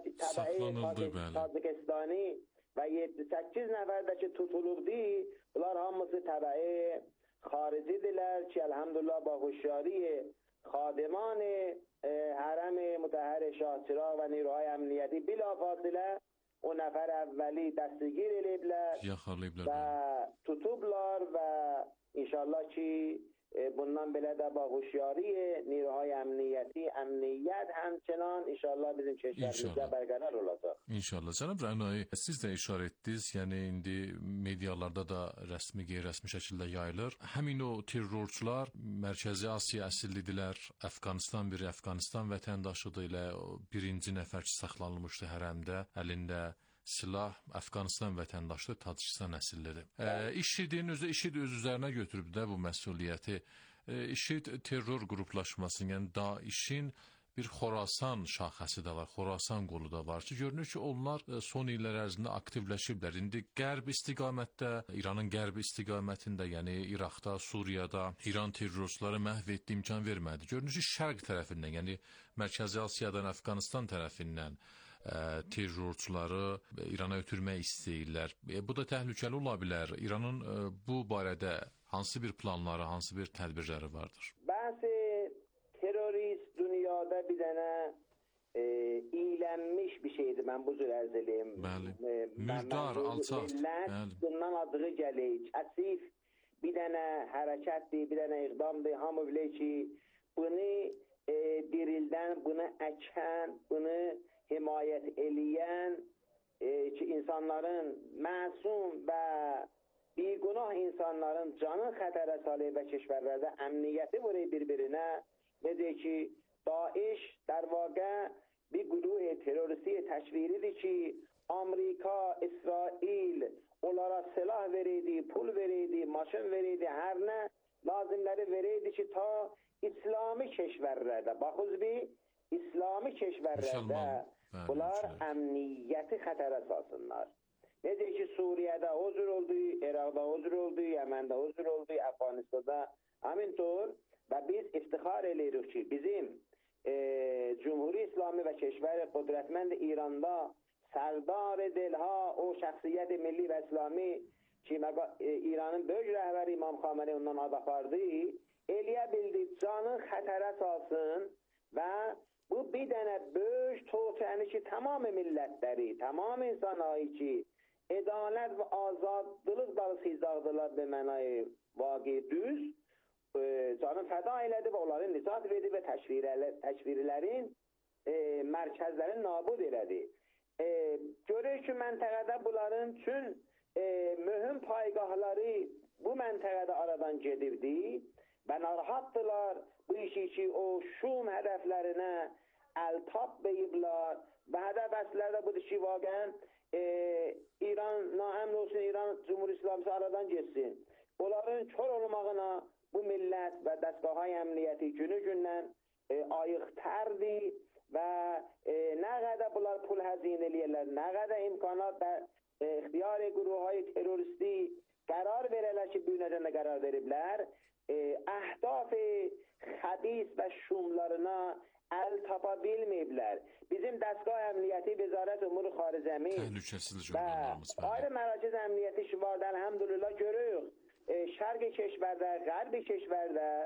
Speaker 10: təbəi Tacikistani və yeddi səkkiz nəfərdəki tutulubdi, bunlar hamısı təbəi xaricidirlər ki, elhamdülillah با hoşyari خادمان حرم مطهر شاهچراغ و نیروهای امنیتی بلافاصله o nəfər əvvəli dəstgir eləyiblər və tutublar və inşallah ki bundan belə də با hoşyari نیروهای əmniyyəti, əmniyyət həmçinin inşallah bizim keşərimizdə bərqərar olacaq.
Speaker 9: İnşallah. Cənab Rəhnai, siz də işarə etdiniz, yəni indi medialarda da rəsmi, qeyri-rəsmi şəkildə yayılır. Həmin o terrorçular Mərkəzi Asiya əsillidirlər. Əfqanistan biri Əfqanistan vətəndaşıdır ilə birinci nəfər ki saxlanılmışdı hərəmdə, əlində silah Əfqanistan vətəndaşlığı Tacikistan əsillidir. E, IŞİD'in özü IŞİD öz üzərinə götürüb də bu məsuliyyəti. E, IŞİD terror qruplaşmasının, yəni DAİŞin bir Xorasan şaxəsi də var, Xorasan qolu da var ki, görünür ki, onlar son illər ərzində aktivləşiblər. İndi qərb istiqamətdə, İranın qərb istiqamətində, yəni İraqda, Suriyada İran terrorçuları məhv etdi, imkan vermədi. Görünür ki, şərq tərəfindən, yəni Mərkəzi Asiyadan, Əfqanistan tərəfindən terrorçuları İrana ötürmək istəyirlər. E, bu da təhlükəli ola bilər. İranın e, bu barədə hansı bir planları, hansı bir tədbirləri vardır?
Speaker 10: Bəzi terörist dünyada bir dənə e, iyilənmiş bir şeydir, mən bu cür ərz eləyim.
Speaker 9: Bəli. E, Mürdar, alçaq.
Speaker 10: Millət bundan adığı gəlir. Kəsif bir dənə hərəkətdir, bir dənə iqdamdır. Hamı bilir ki, bunu e, dirildən, bunu əkən, bunu himayət eləyən e, ki, insanların məsum və bigünah insanların canın xətərə salib və keşvərlərdə əmniyyəti vurur bir-birinə. Necə ki, DAİŞ در واقع bir گروه teröristi təşviridir ki, Amerika, İsrail onlara silah verirdi, pul verirdi, maşın verirdi, hər nə lazımları verirdi ki, ta İslami keşvərlərdə, baxız bir İslami keşvərlərdə bunlar əmniyyəti xətərə salsınlar. Necə ki, Suriyədə o cür oldu, İraqda o cür oldu, Yəməndə o cür oldu, Əfqanistan'da həmintor və biz iftixar edirik ki, bizim e, Cumhuri İslami və keşvər qudrətmənd İranda sərdar dilha o şəxsiyyət milli və İslami ki, e, İranın böyük rəhbəri İmam Xamenei ondan ad apardı, eləyə bildi, canı xətərə salsın və bu bir dənə böyük toçəni ki, tamam millətləri, tamam insanları ki, ədalət və azadlıq dalı sizdağdırlar bir mənayı vaqi düz, e, canı fəda elədi və onların nicat verdi və təşvirilərin e, mərkəzlərin nabud elədi. E, görür ki, məntəqədə bunların üçün e, mühüm paygahları bu məntəqədə aradan gedibdi və narahatdılar. Bu işi ki, o şum hədəflərinə əl-tab beyiblər və hədəf əslərdə budur ki, vaqən e, İran, naəmn olsun, İran Cumhur İslamisi aradan geçsin. Onların kör olmağına bu millət və dəstgahhay əmniyyəti günü gündən e, ayıqtərdir və e, nə qədər bunlar pul həzin eləyirlər, nə qədər imkanat və e, ixtiyari qruhhay teröristi qərar verələr ki, bu nəcəndə qərar veriblər, e, əhdaf xəbis və şumlarına əl tapa bilməyiblər. Bizim dəstgah əmniyyəti, Vəzarət Umur Xaricəmiz və ayrı mərkəz əmniyyəti ki vardı, əlhəmdülillah görürük. E, şərq keşvərdə, qərb keşvərdə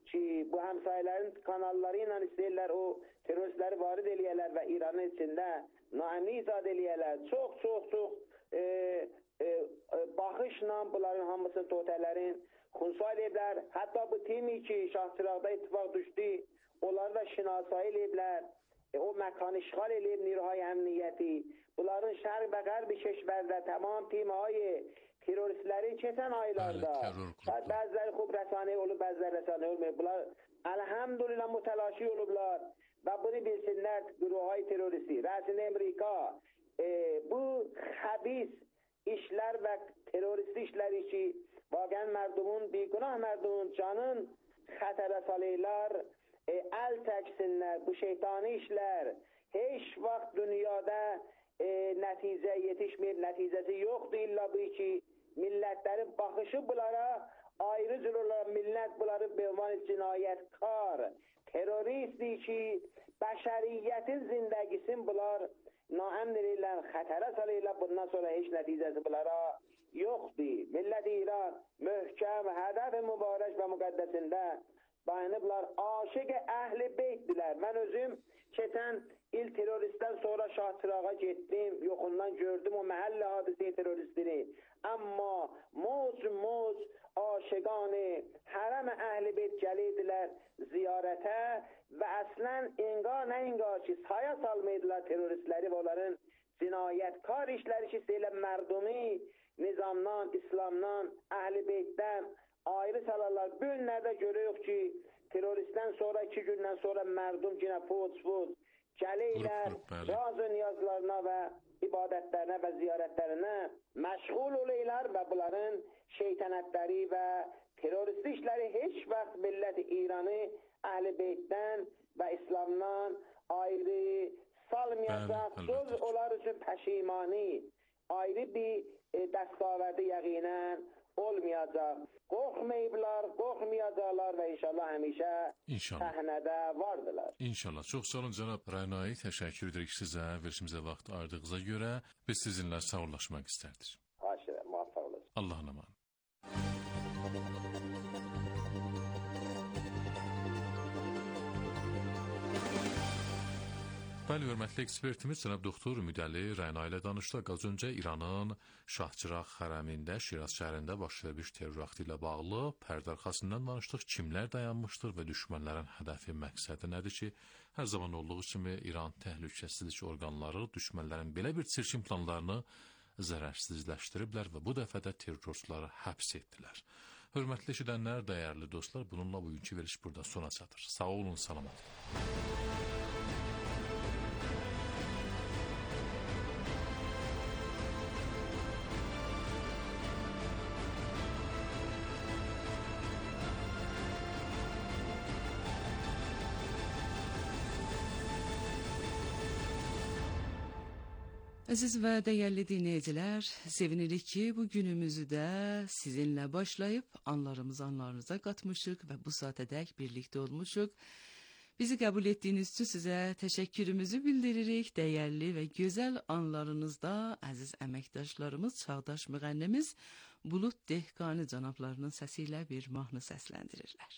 Speaker 10: ki, bu həmsayələrin kanalları ilə istəyirlər o teröristləri varid eləyələr və İranın içində naimli icad eləyələr. Çox, çox, çox e, e, baxışla bunların hamısını totələrin xunsa eləyiblər. Hətta bu timi ki, Şahçıraqda ittifaq düşdü, onları da şinasayı eləyiblər. E, o məkanı işğal eləyib Niruhay Əmniyyəti. Bunların şərq və qərbi keşvərdə tamam timayı teröristlərin keçən aylarda bəziləri xub rəsane olub, bəziləri rəsane olmayıb. Bunlar əlhəmdülillah mütəlaşi olublar və bunu bilsinlər qruhay teröristi. Rəsini Amerika e, bu xəbis işlər və teröristi işləri ki, vaqən mərdumun, biqunah mərdumun canın xətərə salırlar, e, əl çəksinlər. Bu şeytani işlər heç vaxt dünyada e, nəticə yetişmir, nəticəsi yoxdur. İlla bu ki, millətlərin baxışı bunlara ayrı cür olaraq millət bunları bevan cinayətkar, teröristdir ki, bəşəriyyətin zindəgisin bunlar naəmn edirlər, xətərə salırlar. Bundan sonra heç nəticəsi bunlara yoxdur. Millət İran möhkəm, hədəf mübarək və müqəddəsində dayanıblar, aşiq əhl-i beytdilər. Mən özüm keçən il teröristdən sonra Şahçırağa getdim, yoxundan gördüm o məhəllə hadisi teröristini. Amma moz moz aşiqan hərəm əhl-i beyt gəlirdilər ziyarətə və əslən inqar nə inqar ki, saya salmaydılar teröristləri və onların cinayətkar işləri ki, elə mərdumi nizamdan, İslamdan, əhl-i beytdən ayrı salarlar. Bu günlərdə görüyoruz ki, teröristdən sonra, iki gündən sonra mərdum yine fut fut gəlirlər, razı niyazlarına və ibadətlərinə və ziyarətlərinə məşğul olurlar və bunların şeytanətləri və terörist işləri heç vaxt millət İranı əhl-i beytdən və İslamdan ayrı salmayacaq. Söz onlar üçün pəşimani, ayrı bir e, dəstəvərdi yəqinən olmayacaq. Qorxmayıblar, qorxmayacaqlar və inşallah həmişə səhnədə vardılar.
Speaker 9: İnşallah. Çox sağ olun cənab Rəynai. Təşəkkür edirik sizə, verişimizə vaxt ayırdığınıza görə. Biz sizinlə sağollaşmaq istərdik.
Speaker 10: Xahiş edirəm, muvaffaq olun.
Speaker 9: Allah'ın aman. Bəli, hörmətli ekspertimiz cənab doktor Ümidəli Rəynai ilə danışdıq. Az öncə İranın Şahçıraq hərəmində, Şiraz şəhərində baş vermiş terror aktı ilə bağlı pərdə arxasından danışdıq. Kimlər dayanmışdır və düşmənlərin hədəfi, məqsədi nədir ki, hər zaman olduğu kimi İran təhlükəsizlik orqanları düşmənlərin belə bir çirkin planlarını zərərsizləşdiriblər və bu dəfə də terrorçuları həbs etdilər. Hörmətli eşidənlər, dəyərli dostlar, bununla bugünkü veriş burada sona çatır. Sağ olun, salamat.
Speaker 4: Əziz və dəyərli dinləyicilər, sevinirik ki, bu günümüzü də sizinlə başlayıb anlarımız anlarınıza qatmışıq və bu saatədək birlikdə olmuşuq. Bizi qəbul etdiyiniz üçün sizə təşəkkürümüzü bildiririk. Dəyərli və gözəl anlarınızda əziz əməkdaşlarımız, çağdaş müğənnimiz Bulut Dehqani cənablarının səsi ilə bir mahnı səsləndirirlər.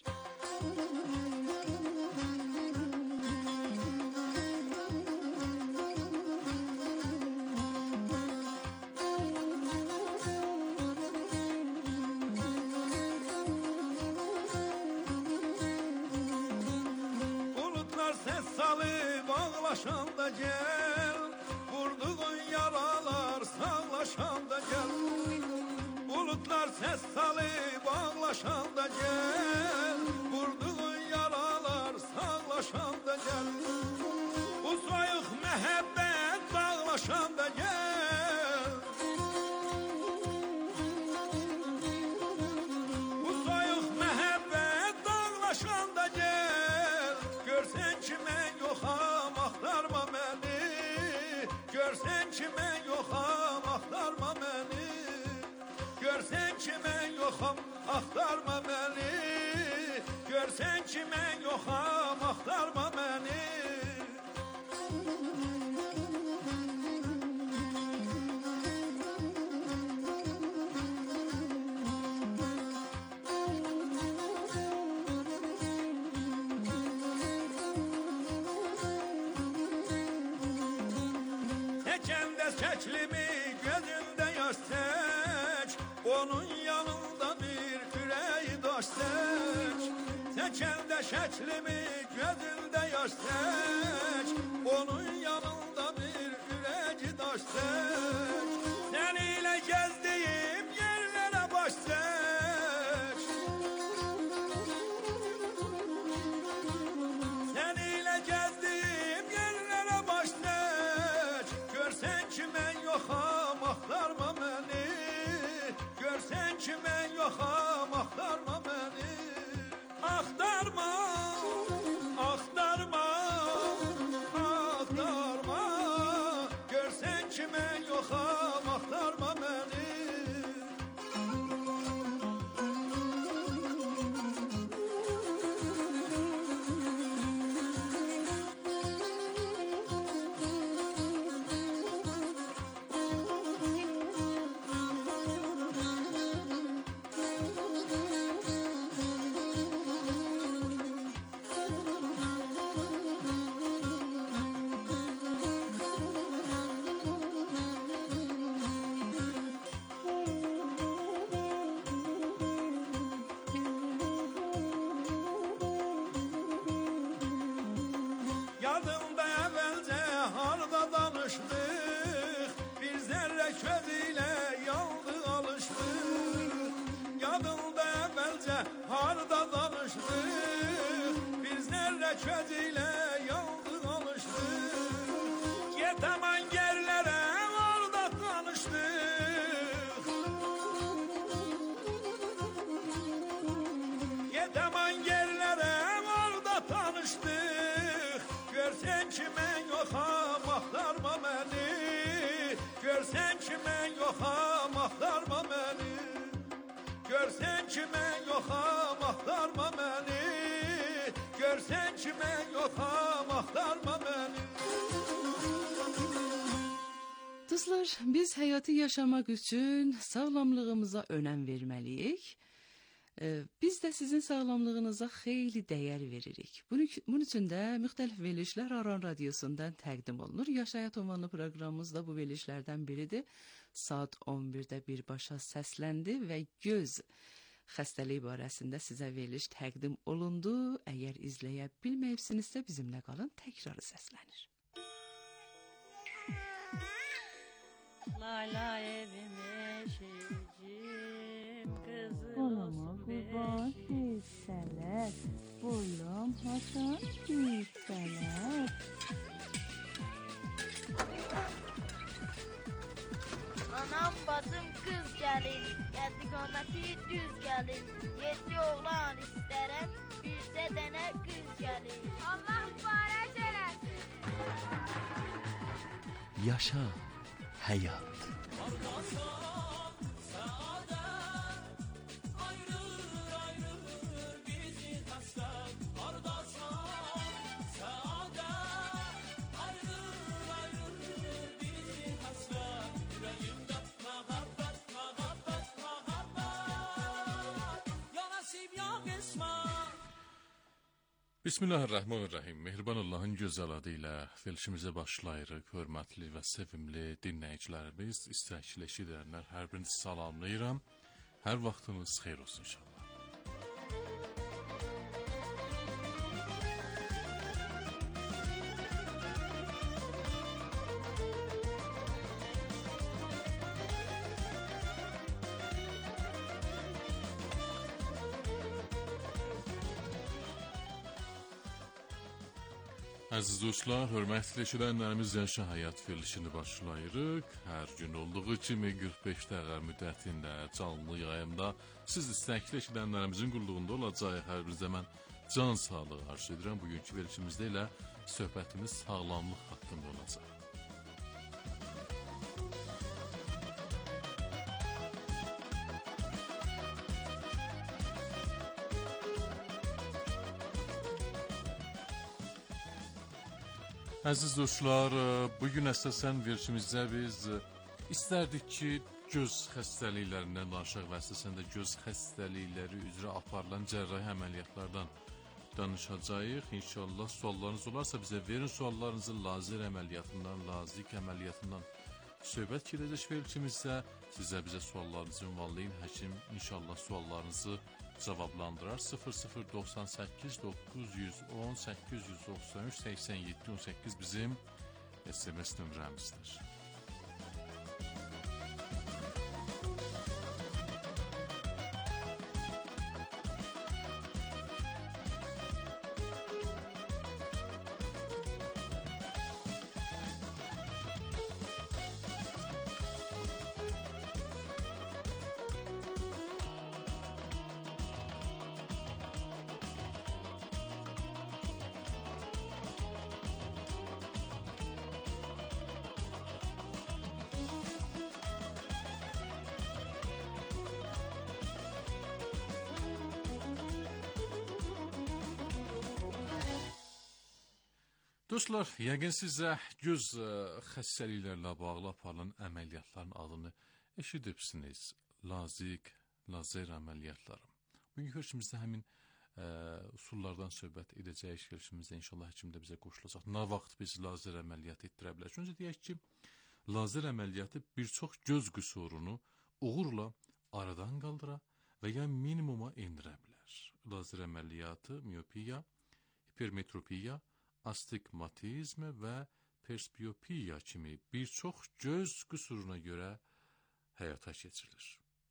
Speaker 5: Sağlaşanda gel, vurduğun yaralar sağlaşanda gel. Bulutlar ses salıp ağlaşanda gel, vurduğun yaralar sağlaşanda gel. Bu soyuq məhəbbət bağlaşanda gel. Bu soyuq məhəbbət bağlaşanda gel. Görsən ki mən yoxam, axtarma məni. Görsən ki mən yoxam, axtarma məni. Görsən ki mən yoxam, axtarma məni. Görsən ki mən yoxam, axtarma məni. şəklimi gözündə yaş çək, onun yanında bir ürəyi daş çək. Çəkəndə şəklimi gözündə yaş çək, onun yanında bir ürəyi daş çək. Sən ilə gəzdiyim yerlərə baş çək, sən ilə gəzdiyim yerlərə baş çək. Görsən ki mən yoxam, axtarma məni, görsən ki mən yoxam, axtarma məni. Axtarma, axtarma, axtarma, görsən ki mən yoxam, axtarma məni. Yadımda əvvəlcə harda danışdıq, bir zərrə köz ilə yandı alışdıq. Yadımda əvvəlcə harda danışdıq, bir zərrə köz ilə yandı alışdıq. Get aman yerlərə orada tanışdıq, get aman yerlərə orada tanışdıq. Görsən ki mən yoxam, axtarma məni, görsən ki mən yoxam, axtarma məni. Görsən ki mən yoxam, axtarma məni, görsən ki mən yoxam, axtarma məni.
Speaker 4: Dostlar, biz həyatı yaşamaq üçün sağlamlığımıza önəm verməliyik. Ee, Biz də sizin sağlamlığınıza xeyli dəyər veririk. Bunun bunun üçün də müxtəlif verilişlər Aran Radiosundan təqdim olunur. Yaşayat Ünvanlı proqramımız da bu verilişlərdən biridir. Saat on birdə birbaşa səsləndi və göz xəstəliyi barəsində sizə veriliş təqdim olundu. Əgər izləyə bilməyibsinizsə bizimlə qalın, təkrarı səslənir.
Speaker 11: Layla evime şecim kızım
Speaker 12: Olama kurban hisseler, boyum hasan hisseler.
Speaker 11: Anam bacım kız gelin, geldi qamati düz gelin. Yedi oğlan isterem, birse dene kız gelin. Allah mübarək eləsin.
Speaker 13: Yaşa hayat.
Speaker 9: Bismillahirrahmanirrahim. Mehriban Allah'ın gözəl adıyla verilişimizə başlayırıq. Hörmətli və sevimli dinləyicilərimiz, istəkli eşidənlər, hər birinizi salamlayıram. Hər vaxtınız xeyir olsun inşallah. Əziz dostlar, hörmətli eşidənlərimiz Yaşa Həyat verilişini başlayırıq. Hər gün olduğu kimi qırx beş dəqiqə müddətində canlı yayımda siz istəkli eşidənlərimizin qulluğunda olacaq. Hər birinizə mən can sağlığı arzu edirəm. Bugünkü verilişimizdə ilə söhbətimiz sağlamlıq haqqında olacaq. Əziz dostlar, bugün əsasən verilişimizdə biz istərdik ki, göz xəstəliklərindən danışaq və əsasən də göz xəstəlikləri üzrə aparılan cərrahi əməliyyatlardan danışacağıq. İnşallah suallarınız olarsa bizə verin suallarınızı. Lazer əməliyyatından, lazik əməliyyatından söhbət gedəcək verilişimizdə. Sizə bizə suallarınızı ünvanlayın. Həkim inşallah suallarınızı cavablandırar. sıfır sıfır doxsan səkkiz doqquz yüz on səkkiz yüz doxsan üç səksən yeddi on səkkiz bizim S M S nömrəmizdir. Dostlar, yəqin sizə göz xəstəliklərlə bağlı aparılan əməliyyatların adını eşidibsiniz. Lazik, lazer əməliyyatları. Bugün görüşümüzdə həmin ə, usullardan söhbət edəcəyik. Görüşümüzdə inşallah həkim də bizə qoşulacaq. Nə vaxt biz lazer əməliyyatı etdirə bilərik? Öncə deyək ki, lazer əməliyyatı bir çox göz qüsurunu uğurla aradan qaldıra və ya minimuma endirə bilər. Lazer əməliyyatı miopiya, hipermetropiya, astigmatizm və persbiopiya kimi bir çox göz qüsuruna görə həyata keçirilir.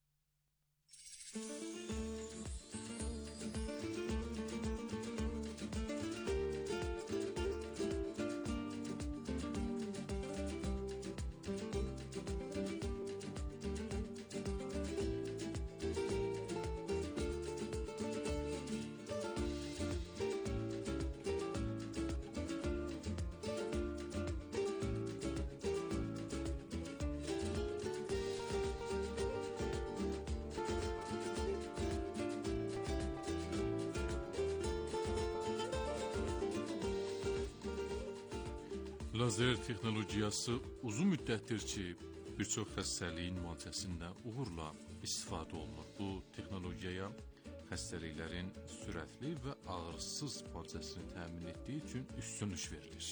Speaker 9: Lazer texnologiyası uzun müddətdir ki, bir çox xəstəliyin müalicəsində uğurla istifadə olunur. Bu texnologiyaya xəstəliklərin sürətli və ağrısız müalicəsini təmin etdiyi üçün üstünlük verilir.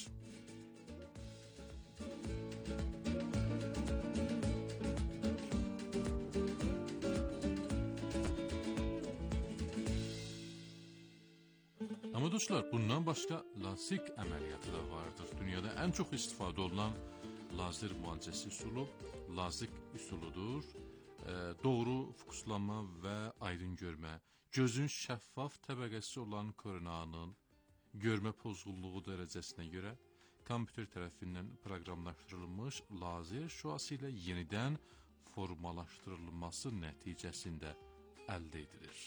Speaker 9: Amma dostlar, bundan başqa lasik əməliyyatı da vardır. Dünyada ən çox istifadə olunan lazer müalicəsi üsulu lasik üsuludur. E, doğru fokuslanma və aydın görmə, gözün şəffaf təbəqəsi olan koronanın görmə pozğunluğu dərəcəsinə görə kompüter tərəfindən proqramlaşdırılmış lazer şüası ilə yenidən formalaşdırılması nəticəsində əldə edilir.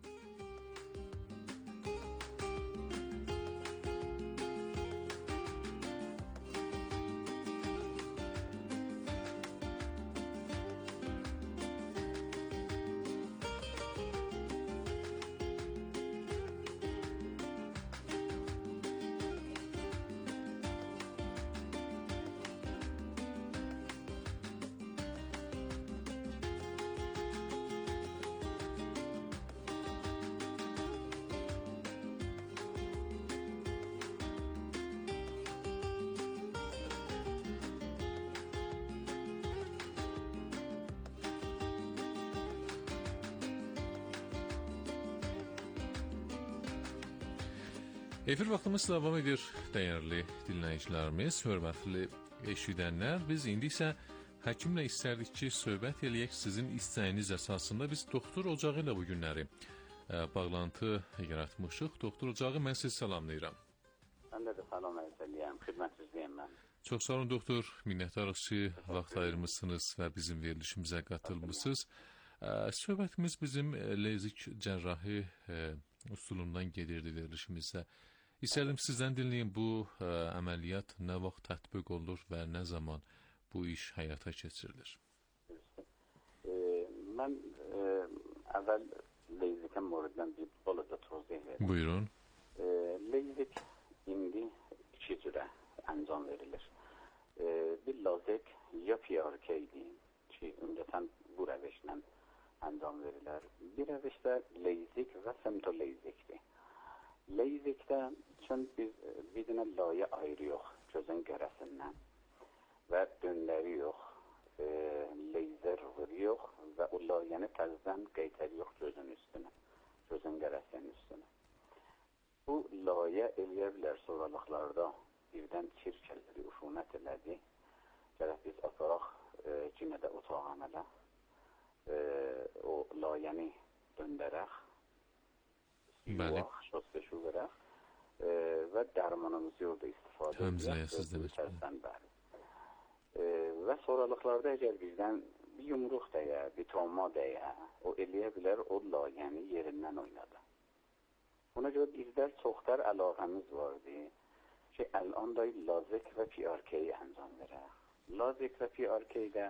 Speaker 9: Efir vaxtımız davam edir, dəyərli dinləyicilərimiz, hörmətli eşidənlər. Biz indi isə həkimlə istərdik ki, söhbət eləyək sizin istəyiniz əsasında. Biz doktor ocağı ilə bu günləri ə, bağlantı yaratmışıq. Doktor ocağı, mən sizi salamlayıram.
Speaker 10: Mən də də salam ərzəliyəm, xidmətinizdəyim mən.
Speaker 9: Çox sağ olun doktor, minnətdarıq ki, vaxt ayırmışsınız və bizim verilişimizə qatılmışsınız. Ə, söhbətimiz bizim lezik cərrahi ə, usulundan gedirdi verilişimizdə. İstərdim sizdən dinləyin, bu ə, əməliyyat nə vaxt tətbiq olunur və nə zaman bu iş həyata keçirilir?
Speaker 10: E, mən e, əvvəl leyzikə moriddən bir bolada tozih verim.
Speaker 9: Buyurun.
Speaker 10: E, leyzik indi iki cürə əncam verilir. E, bir lazik ya P R K idi ki, ümumən bu rəvişlə əncam verilər. Bir rəvişdə leyzik və femtoleyzikdir. Leyzikdə üçün biz bir dənə layə ayrı yox gözün qərəsindən və dönləri yox layəni təzədən qeytər yox gözün üstünə, gözün qərəsinin üstünə. Bu layə eləyə bilər sonralıqlarda birdən çirkələri ufunət elədi. Gərək biz aparaq e, cinə də otaq əmələ e, o layəni döndərək, yuvaq, şospeşu verək e, və dərmanımızı yolda istifadə
Speaker 9: Təmizləyəsiz demək.
Speaker 10: Bəli. E, və sonralıqlarda əgər bizdən bir yumruq dəyə, bir travma dəyə, o eləyə bilər o layəni yerindən oynadı. Buna görə bizlər çoxlar əlaqəmiz vardı ki, əlan da lazik və P R K-yi əncam verək. Lazik və P R K-də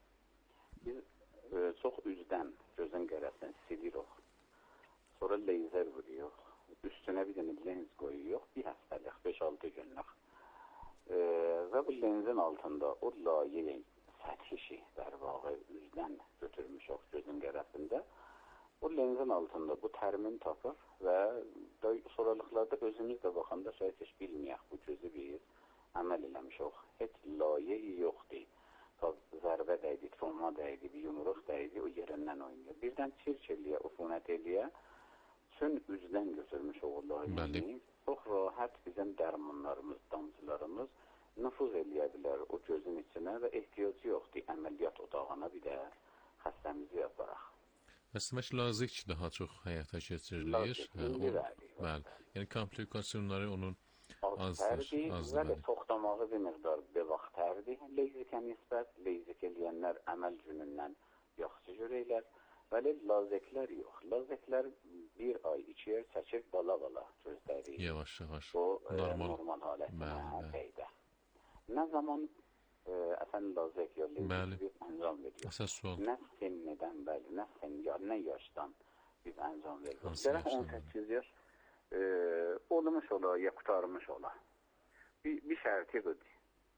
Speaker 10: biz e, çox üzdən gözün qərəsini silirik. Sonra leyzer vuruyor. Üstünə bir dənə lens qoyuyor. Bir həftəlik, beş altı günlük. E, və bu lenzin altında o layə səthişi dərvağı üzdən götürmüşük gözün qərəsində. O lenzin altında bu tərmin tapır və sonralıqlarda özümüz də baxanda şayət heç bilməyək bu gözü biz əməl eləmişik. Heç layə yoxdur. Zərbə dəydi, travma dəydi, bir yumruq dəydi, o yerindən oynayır. Birdən çirk eləyə, ufunət eləyə, bütün üzdən götürmüş o layəni. Çox rahat bizim dərmanlarımız, damcılarımız nüfuz eləyə bilər o gözün içinə və ehtiyacı yoxdur əməliyyat otağına bir də xəstəmizi yaparaq.
Speaker 9: Məsələn, lazik daha çox həyata keçirilir. Bəli. Yəni komplikasiyaları onun azdır.
Speaker 10: Və də toxtamağı bir miqdar bir vaxt tərdir. Leyzikə nisbət, leyzik eləyənlər əməl günündən yaxşı görəklər. Bəli, laziklər yox. Laziklər bir ay, iki ay çəkir bala-bala gözləri.
Speaker 9: Yavaş yavaş.
Speaker 10: O normal, normal halətinə peydə. Nə zaman e, əfəndi lazik ya leyzik bir əncam veriyor.
Speaker 9: Əsas sual.
Speaker 10: Nə sinnidən, bəli, nə sin, ya, nə yaşdan biz əncam veriyoruz. Gərək on səkkiz yaş e, olmuş ola, ya qutarmış ola. Bir, bir şərti budur.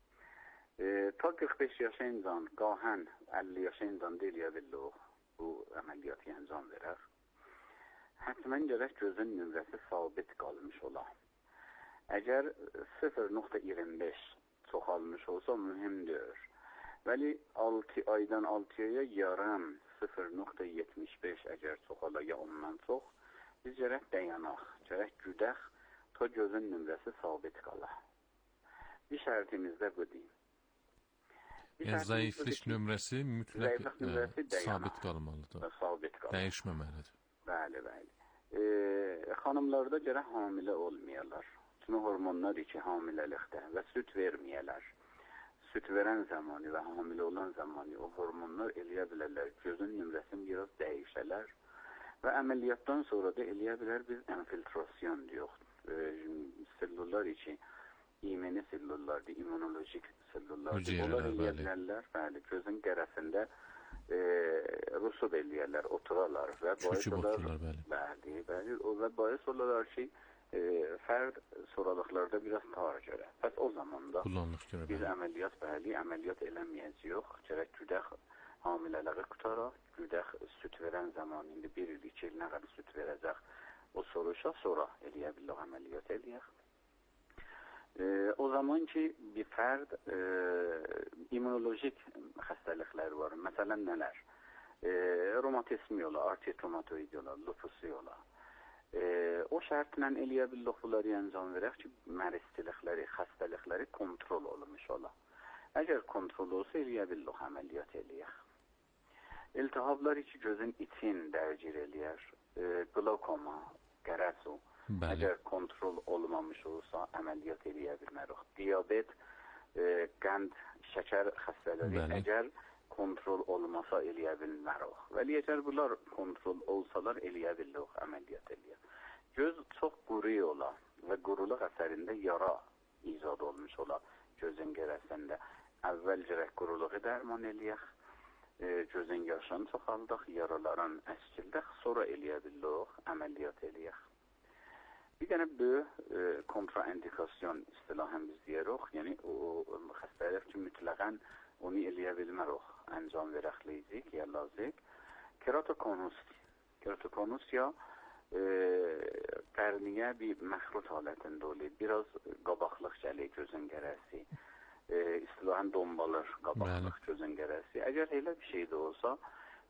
Speaker 10: E, ta qırx beş yaşından, qahən əlli yaşından deyilə bilirik. Bu əməliyyatı əncam verər. Hətmən gərək gözün nömrəsi sabit qalmış ola. Əgər sıfır nöqtə iyirmi beş çoxalmış olsa mühümdür. Vəli altı aydan altı aya yarım sıfır nöqtə yetmiş beş əgər çoxala ya ondan çox, biz gərək dayanaq, gərək güdək, ta gözün nömrəsi sabit qala. Bir şərtimiz də budur.
Speaker 9: Yəni, zəiflik nömrəsi mütləq ə, sabit qalmalıdır.
Speaker 10: Sabit qalmalıdır.
Speaker 9: Dəyişməməlidir.
Speaker 10: Bəli, bəli. E, xanımlarda gərək hamilə olmayalar. Çünki hormonlar iki hamiləlikdə və süt verməyələr. Süt verən zamanı və hamilə olan zamanı o hormonlar eləyə bilərlər. Gözün nömrəsini biraz dəyişələr və əməliyyatdan sonra da eləyə bilər biz infiltrasyon diyor. E, sellular için imeni sellullardır, immunolojik sellullardır. Onlar eləyə bilərlər, bəli, gözün qərəsində e, rusub eləyərlər, oturarlar və
Speaker 9: çöküb otururlar, bəli.
Speaker 10: Bəli, bəli, o və bayıs olarlar ki, e, fərd sonralıqlarda biraz tar görə. Bəs o zamanda
Speaker 9: görə,
Speaker 10: biz əməliyyat, bəli, əməliyyat eləməyəcək yox, gərək güdək hamilələri qutaraq, güdək süt verən zaman, indi bir il, iki il nə qədər süt verəcək, o soruşa sonra eləyə bilək, əməliyyat eləyək. E, o zaman ki bir fərd e, immunolojik xəstəliklər var. Məsələn nələr? E, romatizmi ola, artrit romatoid ola, lupusi ola. E, o şərtlə eləyə bilək bunları əncam verək ki, məristilikləri, xəstəlikləri kontrol olunmuş ola. Əgər kontrol olsa eləyə bilək əməliyyat eləyək. İltihablar ki gözün için dərcir eləyər. E, glokoma, qərəzu.
Speaker 9: Bəli.
Speaker 10: Əgər kontrol olmamış olsa əməliyyat eləyə bilmərik. Diabet, e, qənd, şəkər xəstələri Bəli. Əgər kontrol olmasa eləyə bilmərik. Vəli əgər bunlar kontrol olsalar eləyə bilirik, əməliyyat eləyək. Göz çox quru ola və quruluq əsərində yara izad olmuş ola gözün qərəsində. Əvvəl gərək quruluğu dərman eləyək, e, gözün yaşını çoxaldıq, yaraların əskildək, sonra eləyə bilirik, əməliyyat eləyək. Bir dənə böyük e, kontraindikasyon istilahən biz deyirik. Yəni o, o xəstəlik ki, mütləqən onu eləyə bilmərik. Əncam verək leyzik ya lazik. Keratokonusya. Keratokonusya e, qərniyə bir məxrut halətində olur. Biraz qabaqlıq gəlir gözün qərəsi. E, istilahən dombalır qabaqlıq gözün qərəsi. Əgər elə bir şey də olsa,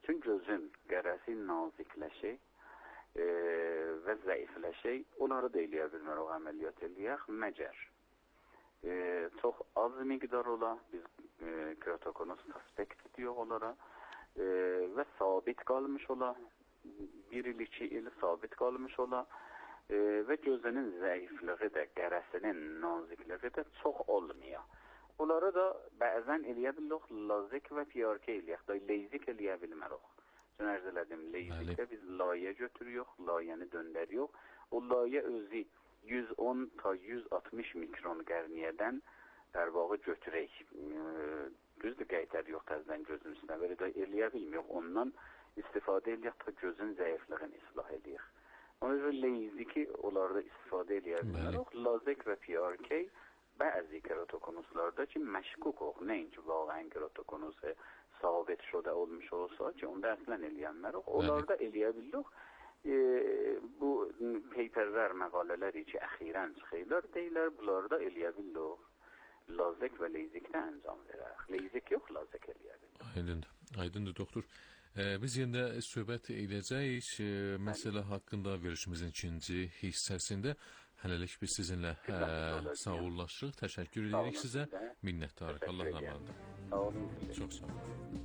Speaker 14: Çünki gözün qərəsi nazikləşək e, və zəifləşək, onları da eləyə bilmər o əməliyyat eləyək, məgər e, çox az miqdar ola, biz e, keratokonus suspekt diyor onlara e, və sabit qalmış ola, bir il, iki il sabit qalmış ola e, və gözünün zəifliği də, qərəsinin nazikliği də çox olmuyor. Onları da bəzən eləyə bilirik, lazik və P R K eləyək, da leyzik eləyə bilmərik. Üçün ərz elədim, leyzikdə biz layə götürüyoruz, layəni döndürüyoruz. O layə özü yüz on ta yüz altmış mikron qərniyyədən hər vağı götürək. E, düzdür, qaytar yox təzdən gözün üstünə, belə də eləyə bilmirik. Ondan istifadə eləyək ta gözün zəifliğini islah eləyək. Ona görə leyziki onlarda istifadə eləyə bilmirik. Lazik və P R K bəzi keratokonuslarda ki məşkukuq, nəinki vaqən keratokonusu sabit şudə olmuş olsa ki, onda əslən eləyənmərik. Onlarda eləyə bilirik. E, bu paperlər, məqalələr ki, əxirən çıxıylar deyilər, bunlarda eləyə bilirik. Lazik və leyzikdə əncam verək. Leyzik yox, lazik eləyə bilirik.
Speaker 9: Aydındır, aydındır doktor. Ee, biz yine söhbət edəcəyik e, məsələ haqqında verilişimizin ikinci hissəsində. Hələlik biz sizinlə e, sağollaşırıq, təşəkkür edirik sizə, minnətdarıq. Allah rəhmətdir.
Speaker 14: Sağ olun.
Speaker 9: Çox sağ olun.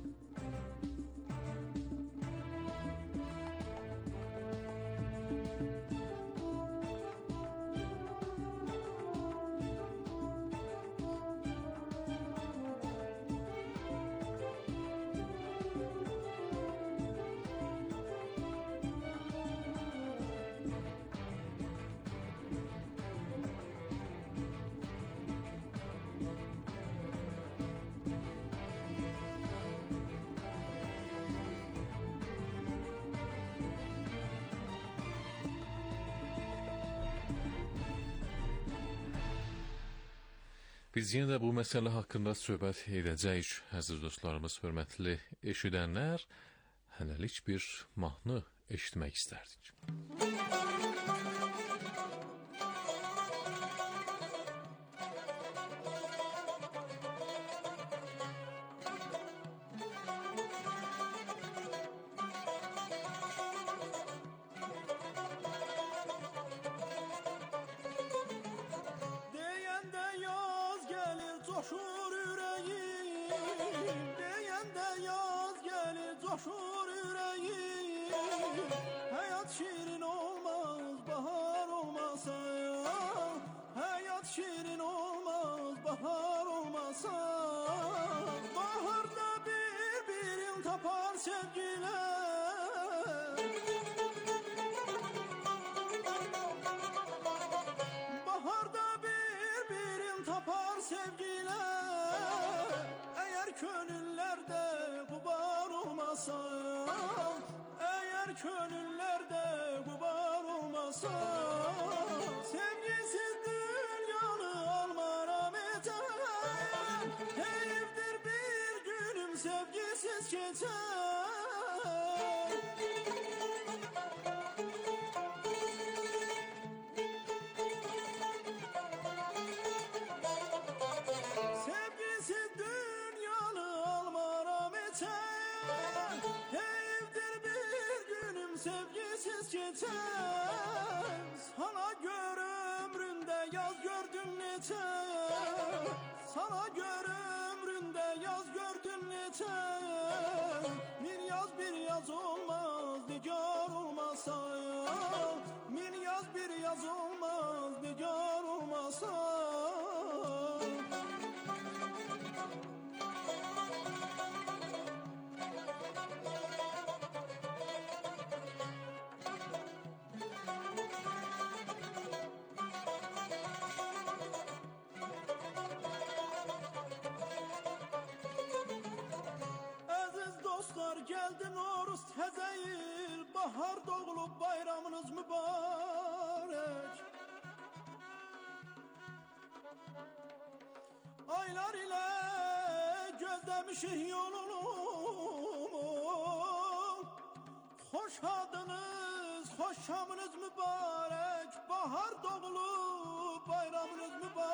Speaker 9: Biz yenə də bu məsələ haqqında söhbət edəcəyik, əziz dostlarımız, hörmətli eşidənlər. Hələlik bir mahnı eşitmək istərdik.
Speaker 5: coşur ürəyim, deyəndə yaz gəlir, coşur ürəyim. Həyat şirin olmaz, bahar olmasa, həyat şirin olmaz, bahar olmasa. Baharda bir-birin tapar sevgiler. Baharda bir-birin tapar sevgiler. Eğer könüllerde gubar olmasa, eğer könüllerde gubar olmasa, sevgisiz dünyanı almaram eten. Heyiftir bir günüm sevgisiz geçer. Sevgisiz dünyanı almaram eten. Heyiftir bir günüm sevgisiz geçer. Sana göre ömründe yaz gördüm neçe. Sana göre ömründe yaz gördüm neçe. Bir yaz bir yaz olmaz nigar olmasa. Bir yaz bir yaz olmaz nigar olmasa. Aziz dostlar geldi Noruz Tezeyil, bahar doğulup bayramınız mübarek. Aylar ile gözlemişik yolunu. Hoş adınız, hoş şamınız mübarek. Bahar doğulup bayramınız mübarek.